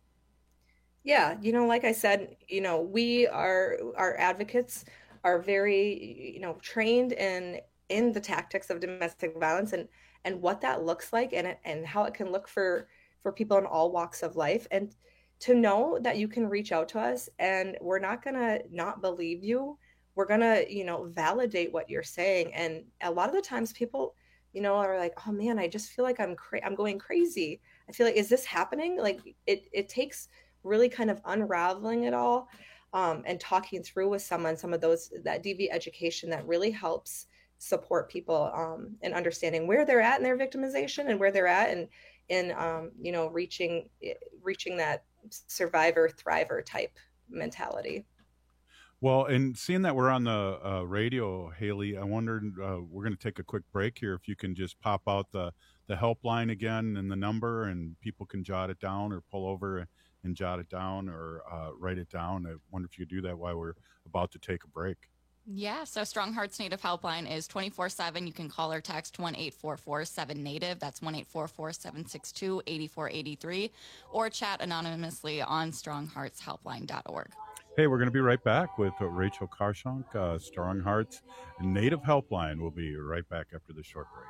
Yeah, you know, like I said, you know, we are, our advocates are very, you know, trained in in the tactics of domestic violence and and what that looks like, and it, and how it can look for for people in all walks of life. And to know that you can reach out to us and we're not gonna not believe you. We're gonna, you know, validate what you're saying. And a lot of the times people, you know, are like, oh man, I just feel like I'm cra- I'm going crazy. I feel like, is this happening? Like it it takes really kind of unraveling it all. Um, and talking through with someone, some of those, that D V education that really helps support people um, in understanding where they're at in their victimization and where they're at and in, um, you know, reaching, reaching that survivor thriver type mentality. Well, and seeing that we're on the uh, radio, Haley, I wondered, uh, we're going to take a quick break here. If you can just pop out the, the helpline again and the number, and people can jot it down or pull over and jot it down or uh, write it down. I wonder if you do that while we're about to take a break. Yeah, so Strong Hearts Native Helpline is twenty-four seven. You can call or text one eight four four seven Native. That's one eight four four seven six two eight four eight three, or chat anonymously on strong hearts helpline dot org. Hey, we're going to be right back with uh, Rachel Karshunk, uh, Strong Hearts Native Helpline. We'll be right back after the short break.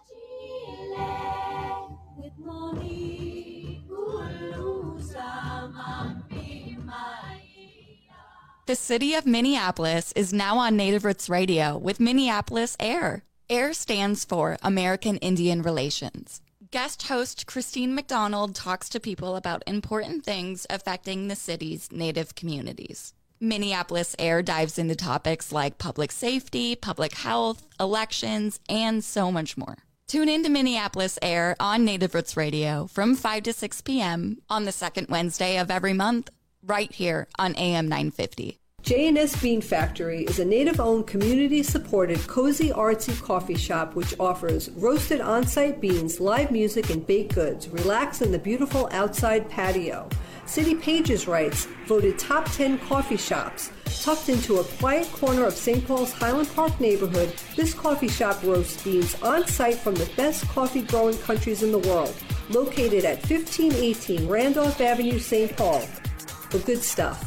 The city of Minneapolis is now on Native Roots Radio with Minneapolis AIR. AIR stands for American Indian Relations. Guest host Christine McDonald talks to people about important things affecting the city's Native communities. Minneapolis AIR dives into topics like public safety, public health, elections, and so much more. Tune in to Minneapolis AIR on Native Roots Radio from five to six p.m. on the second Wednesday of every month, right here on A M nine fifty. J and S Bean Factory is a Native-owned, community-supported, cozy, artsy coffee shop which offers roasted on-site beans, live music, and baked goods. Relax in the beautiful outside patio. City Pages writes, voted top ten coffee shops. Tucked into a quiet corner of Saint Paul's Highland Park neighborhood, this coffee shop roasts beans on-site from the best coffee-growing countries in the world. Located at fifteen eighteen Randolph Avenue, Saint Paul. The good stuff.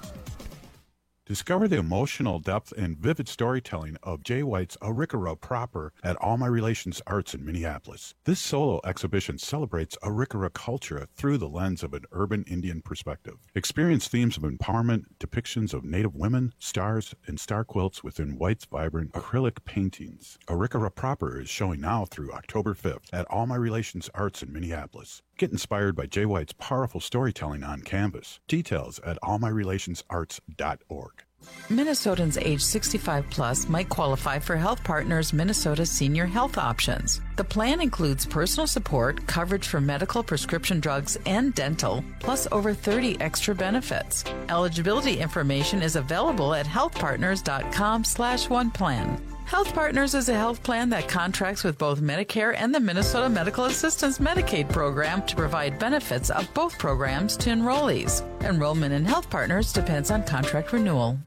Discover the emotional depth and vivid storytelling of Jay White's Arikara Proper at All My Relations Arts in Minneapolis. This solo exhibition celebrates Arikara culture through the lens of an urban Indian perspective. Experience themes of empowerment, depictions of Native women, stars, and star quilts within White's vibrant acrylic paintings. Arikara Proper is showing now through October fifth at All My Relations Arts in Minneapolis. Get inspired by Jay White's powerful storytelling on canvas. Details at all my relations arts dot org. Minnesotans age sixty-five plus might qualify for Health Partners Minnesota Senior Health Options. The plan includes personal support, coverage for medical, prescription drugs, and dental, plus over thirty extra benefits. Eligibility information is available at healthpartners dot com slash one plan. Health Partners is a health plan that contracts with both Medicare and the Minnesota Medical Assistance Medicaid program to provide benefits of both programs to enrollees. Enrollment in Health Partners depends on contract renewal.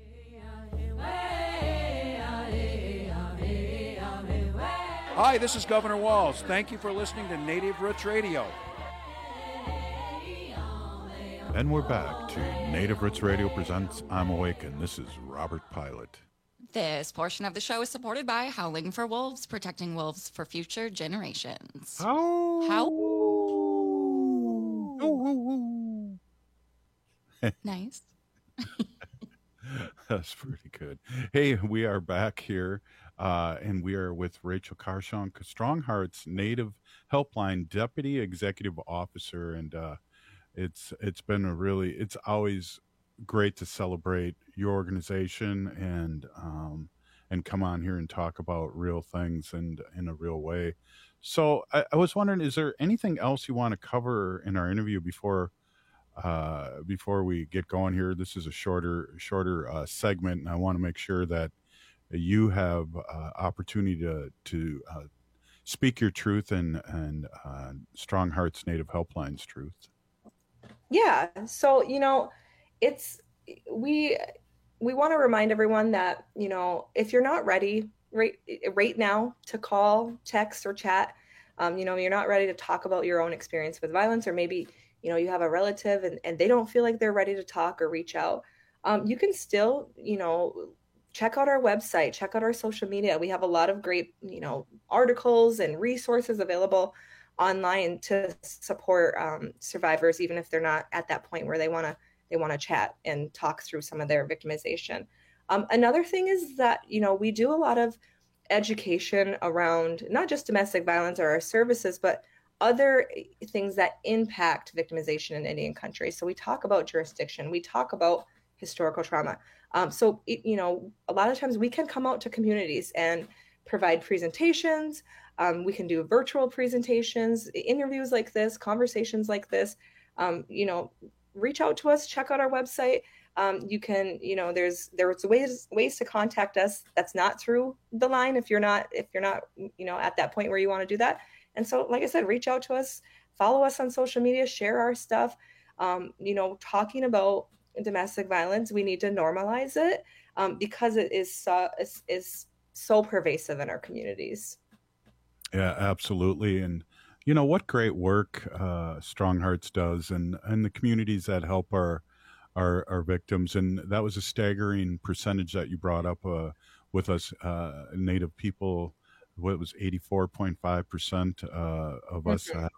Hi, this is Governor Walz. Thank you for listening to Native Roots Radio. And we're back to Native Roots Radio presents I'm Awake, and this is Robert Pilot. This portion of the show is supported by Howling for Wolves, protecting wolves for future generations. How? How? Nice. That's pretty good. Hey, we are back here, uh, and we are with Rachel Carshon, Strong Hearts Native Helpline Deputy Executive Officer, and uh, it's it's been a really it's always great to celebrate your organization and um, and come on here and talk about real things and in a real way. So I, I was wondering, is there anything else you want to cover in our interview before? Uh, before we get going here? This is a shorter, shorter uh, segment, and I want to make sure that you have uh, opportunity to to uh, speak your truth and and uh, Strong Hearts Native Helpline's truth. Yeah. So you know, it's we we want to remind everyone that you know if you're not ready right right now to call, text, or chat, um, you know, you're not ready to talk about your own experience with violence, or maybe you know, you have a relative and, and they don't feel like they're ready to talk or reach out, um, you can still, you know, check out our website, check out our social media. We have a lot of great, you know, articles and resources available online to support um, survivors, even if they're not at that point where they want to they want to chat and talk through some of their victimization. Um, another thing is that, you know, we do a lot of education around not just domestic violence or our services, but other things that impact victimization in Indian country. So we talk about jurisdiction, we talk about historical trauma. Um, so, it, you know, a lot of times we can come out to communities and provide presentations. Um, we can do virtual presentations, interviews like this, conversations like this. Um, you know, reach out to us, check out our website. Um, you can, you know, there's there's ways ways to contact us. That's not through the line if you're not if you're not, you know, at that point where you want to do that. And so, like I said, reach out to us, follow us on social media, share our stuff. Um, you know, talking about domestic violence, we need to normalize it um, because it is so, is, is so pervasive in our communities. Yeah, absolutely. And, you know, what great work uh, Strong Hearts does and, and the communities that help our, our, our victims. And that was a staggering percentage that you brought up uh, with us, uh, Native people. What was eighty-four point five percent uh, of us have,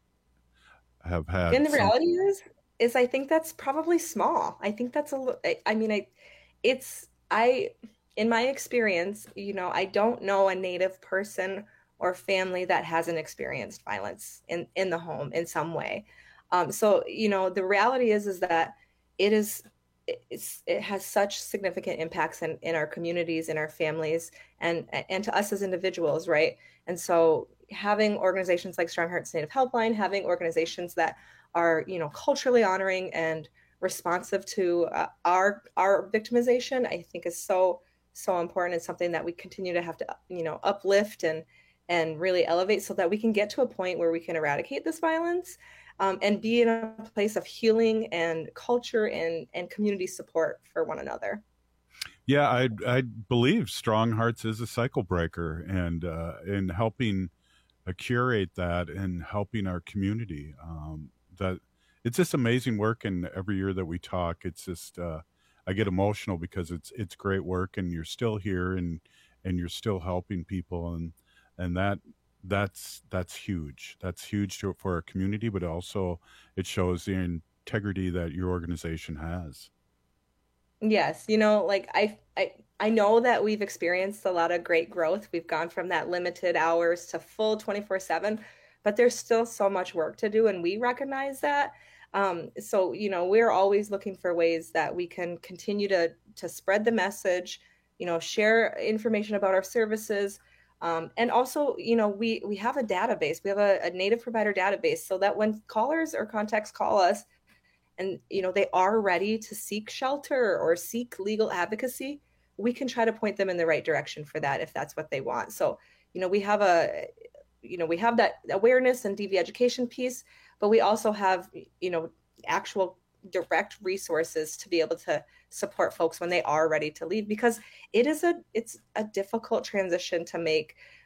have had. And the some... reality is, is I think that's probably small. I think that's a, I, I mean, I, it's, I, in my experience, you know, I don't know a Native person or family that hasn't experienced violence in, in the home in some way. Um, so, you know, the reality is, is that it is, It's, it has such significant impacts in, in our communities, in our families, and and to us as individuals, right? And so having organizations like Strong Hearts Native Helpline, having organizations that are, you know, culturally honoring and responsive to uh, our our victimization, I think is so, so important. It's something that we continue to have to, you know, uplift and and really elevate so that we can get to a point where we can eradicate this violence. Um, and be in a place of healing and culture and, and community support for one another. Yeah, I I believe Strong Hearts is a cycle breaker, and uh, in helping uh, curate that and helping our community. Um, that it's just amazing work, and every year that we talk, it's just uh, I get emotional because it's it's great work, and you're still here, and and you're still helping people, and and that. That's that's huge. That's huge to, for our community, but also it shows the integrity that your organization has. Yes, you know, like I, I, I know that we've experienced a lot of great growth. We've gone from that limited hours to full twenty-four seven, but there's still so much work to do, and we recognize that. Um, so, you know, we're always looking for ways that we can continue to to spread the message, you know, share information about our services. Um, and also, you know, we, we have a database, we have a, a Native provider database so that when callers or contacts call us and, you know, they are ready to seek shelter or seek legal advocacy, we can try to point them in the right direction for that if that's what they want. So, you know, we have a, you know, we have that awareness and D V education piece, but we also have, you know, actual direct resources to be able to support folks when they are ready to leave, because it is a it's a difficult transition to make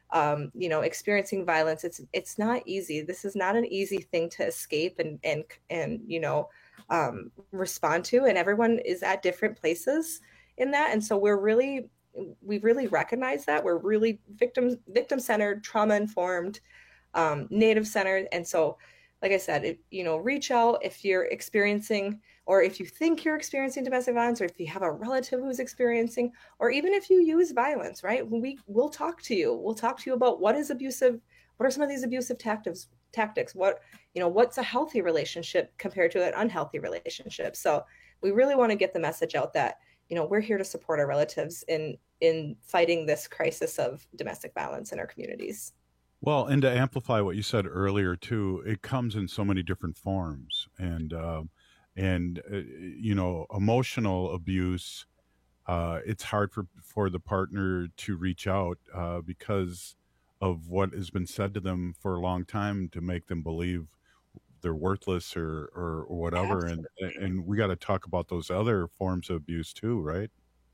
um, you know, experiencing violence. It's it's not easy. This is not an easy thing to escape and and and you know um, respond to. And everyone is at different places in that. And so we're really we really recognize that we're really victim victim centered, trauma informed, um, Native centered. And so, like I said, it, you know, reach out if you're experiencing, or if you think you're experiencing domestic violence, or if you have a relative who's experiencing, or even if you use violence, right? We will talk to you. We'll talk to you about what is abusive, what are some of these abusive tactics, tactics, what, you know, what's a healthy relationship compared to an unhealthy relationship. So we really want to get the message out that, you know, we're here to support our relatives in, in fighting this crisis of domestic violence in our communities. Well, and to amplify what you said earlier too, it comes in so many different forms, and uh, and uh, you know, emotional abuse. Uh, it's hard for for the partner to reach out uh, because of what has been said to them for a long time to make them believe they're worthless or or, or whatever. Absolutely. And and we got to talk about those other forms of abuse too, right?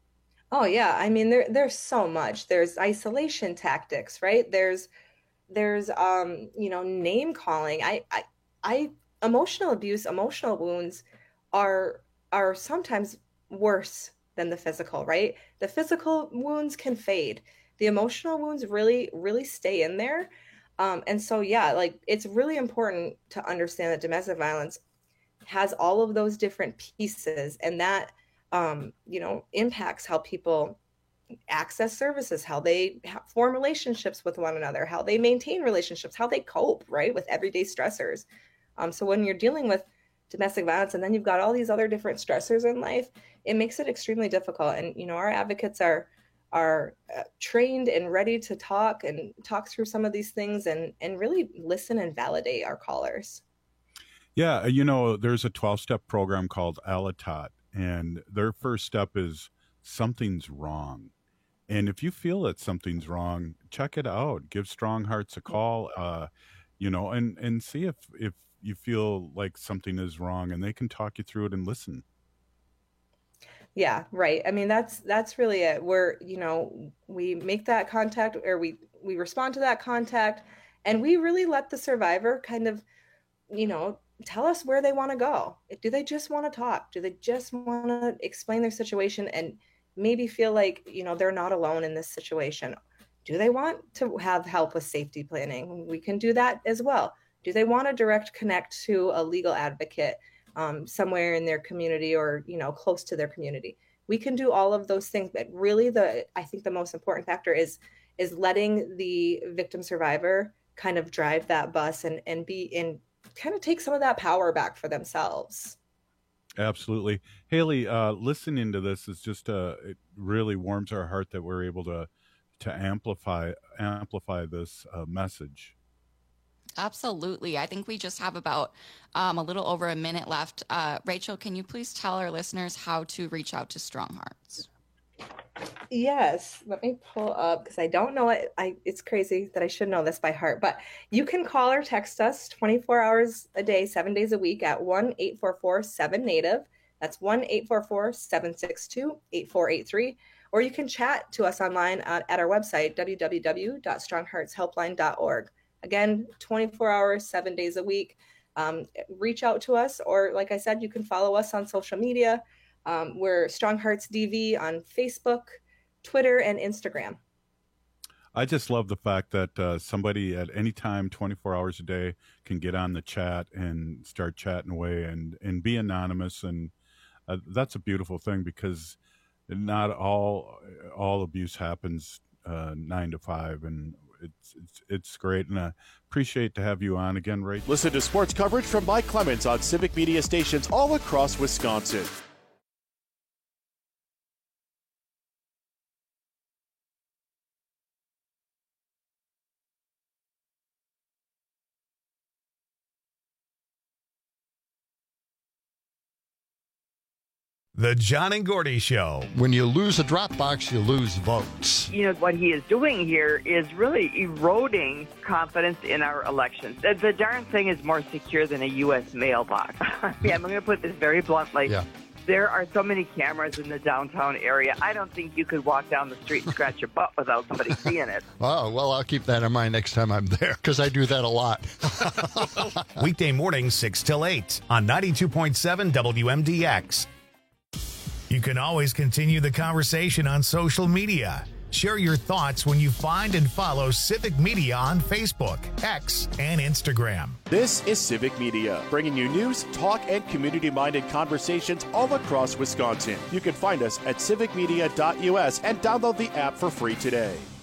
Oh yeah, I mean there there's so much. There's isolation tactics, right? There's There's, um, you know, name calling. I, I, I, emotional abuse, emotional wounds are are sometimes worse than the physical, right? The physical wounds can fade. The emotional wounds really, really stay in there. Um, and so, yeah, like it's really important to understand that domestic violence has all of those different pieces, and that, um, you know, impacts how people access services, how they form relationships with one another, how they maintain relationships, how they cope, right, with everyday stressors. Um, so when you're dealing with domestic violence and then you've got all these other different stressors in life, it makes it extremely difficult. And, you know, our advocates are are uh, trained and ready to talk and talk through some of these things and, and really listen and validate our callers. Yeah, you know, there's a twelve-step program called Alatot, and their first step is something's wrong. And if you feel that something's wrong, check it out. Give Strong Hearts a call, uh, you know, and, and see if, if you feel like something is wrong, and they can talk you through it and listen. Yeah, right. I mean, that's that's really it. We're, you know, we make that contact, or we, we respond to that contact, and we really let the survivor kind of, you know, tell us where they want to go. Do they just want to talk? Do they just want to explain their situation and maybe feel like, you know, they're not alone in this situation? Do they want to have help with safety planning? We can do that as well. Do they want a direct connect to a legal advocate um, somewhere in their community, or, you know, close to their community? We can do all of those things, but really the, I think the most important factor is, is letting the victim survivor kind of drive that bus and, and be in, kind of take some of that power back for themselves. Absolutely. Haley, uh, listening to this is just, uh, it really warms our heart that we're able to, to amplify, amplify this uh, message. Absolutely. I think we just have about um, a little over a minute left. Uh, Rachel, can you please tell our listeners how to reach out to Strong Hearts? Yes, let me pull up, because I don't know it. I it's crazy that I should know this by heart, but you can call or text us twenty-four hours a day, seven days a week at one eight four four seven native. That's one eight four four seven six two eight four eight three. Or you can chat to us online at, at our website, w w w dot strong hearts helpline dot org. Again, twenty-four hours, seven days a week. Um, reach out to us, or like I said, you can follow us on social media. Um, we're Strong Hearts D V on Facebook, Twitter, and Instagram. I just love the fact that uh, somebody at any time, twenty-four hours a day, can get on the chat and start chatting away and, and be anonymous. And uh, that's a beautiful thing, because not all all abuse happens uh, nine to five, and it's, it's it's great. And I appreciate to have you on again, Rachel. Listen to sports coverage from Mike Clemens on Civic Media stations all across Wisconsin. The John and Gordy Show. When you lose a drop box, you lose votes. You know, what he is doing here is really eroding confidence in our elections. The, the darn thing is more secure than a U S mailbox. I mean, I'm going to put this very bluntly. Yeah. There are so many cameras in the downtown area. I don't think you could walk down the street and scratch your butt without somebody seeing it. Oh, well, I'll keep that in mind next time I'm there because I do that a lot. Weekday mornings, six till eight on ninety-two point seven W M D X. You can always continue the conversation on social media. Share your thoughts when you find and follow Civic Media on Facebook, X, and Instagram. This is Civic Media, bringing you news, talk, and community-minded conversations all across Wisconsin. You can find us at civic media dot U S and download the app for free today.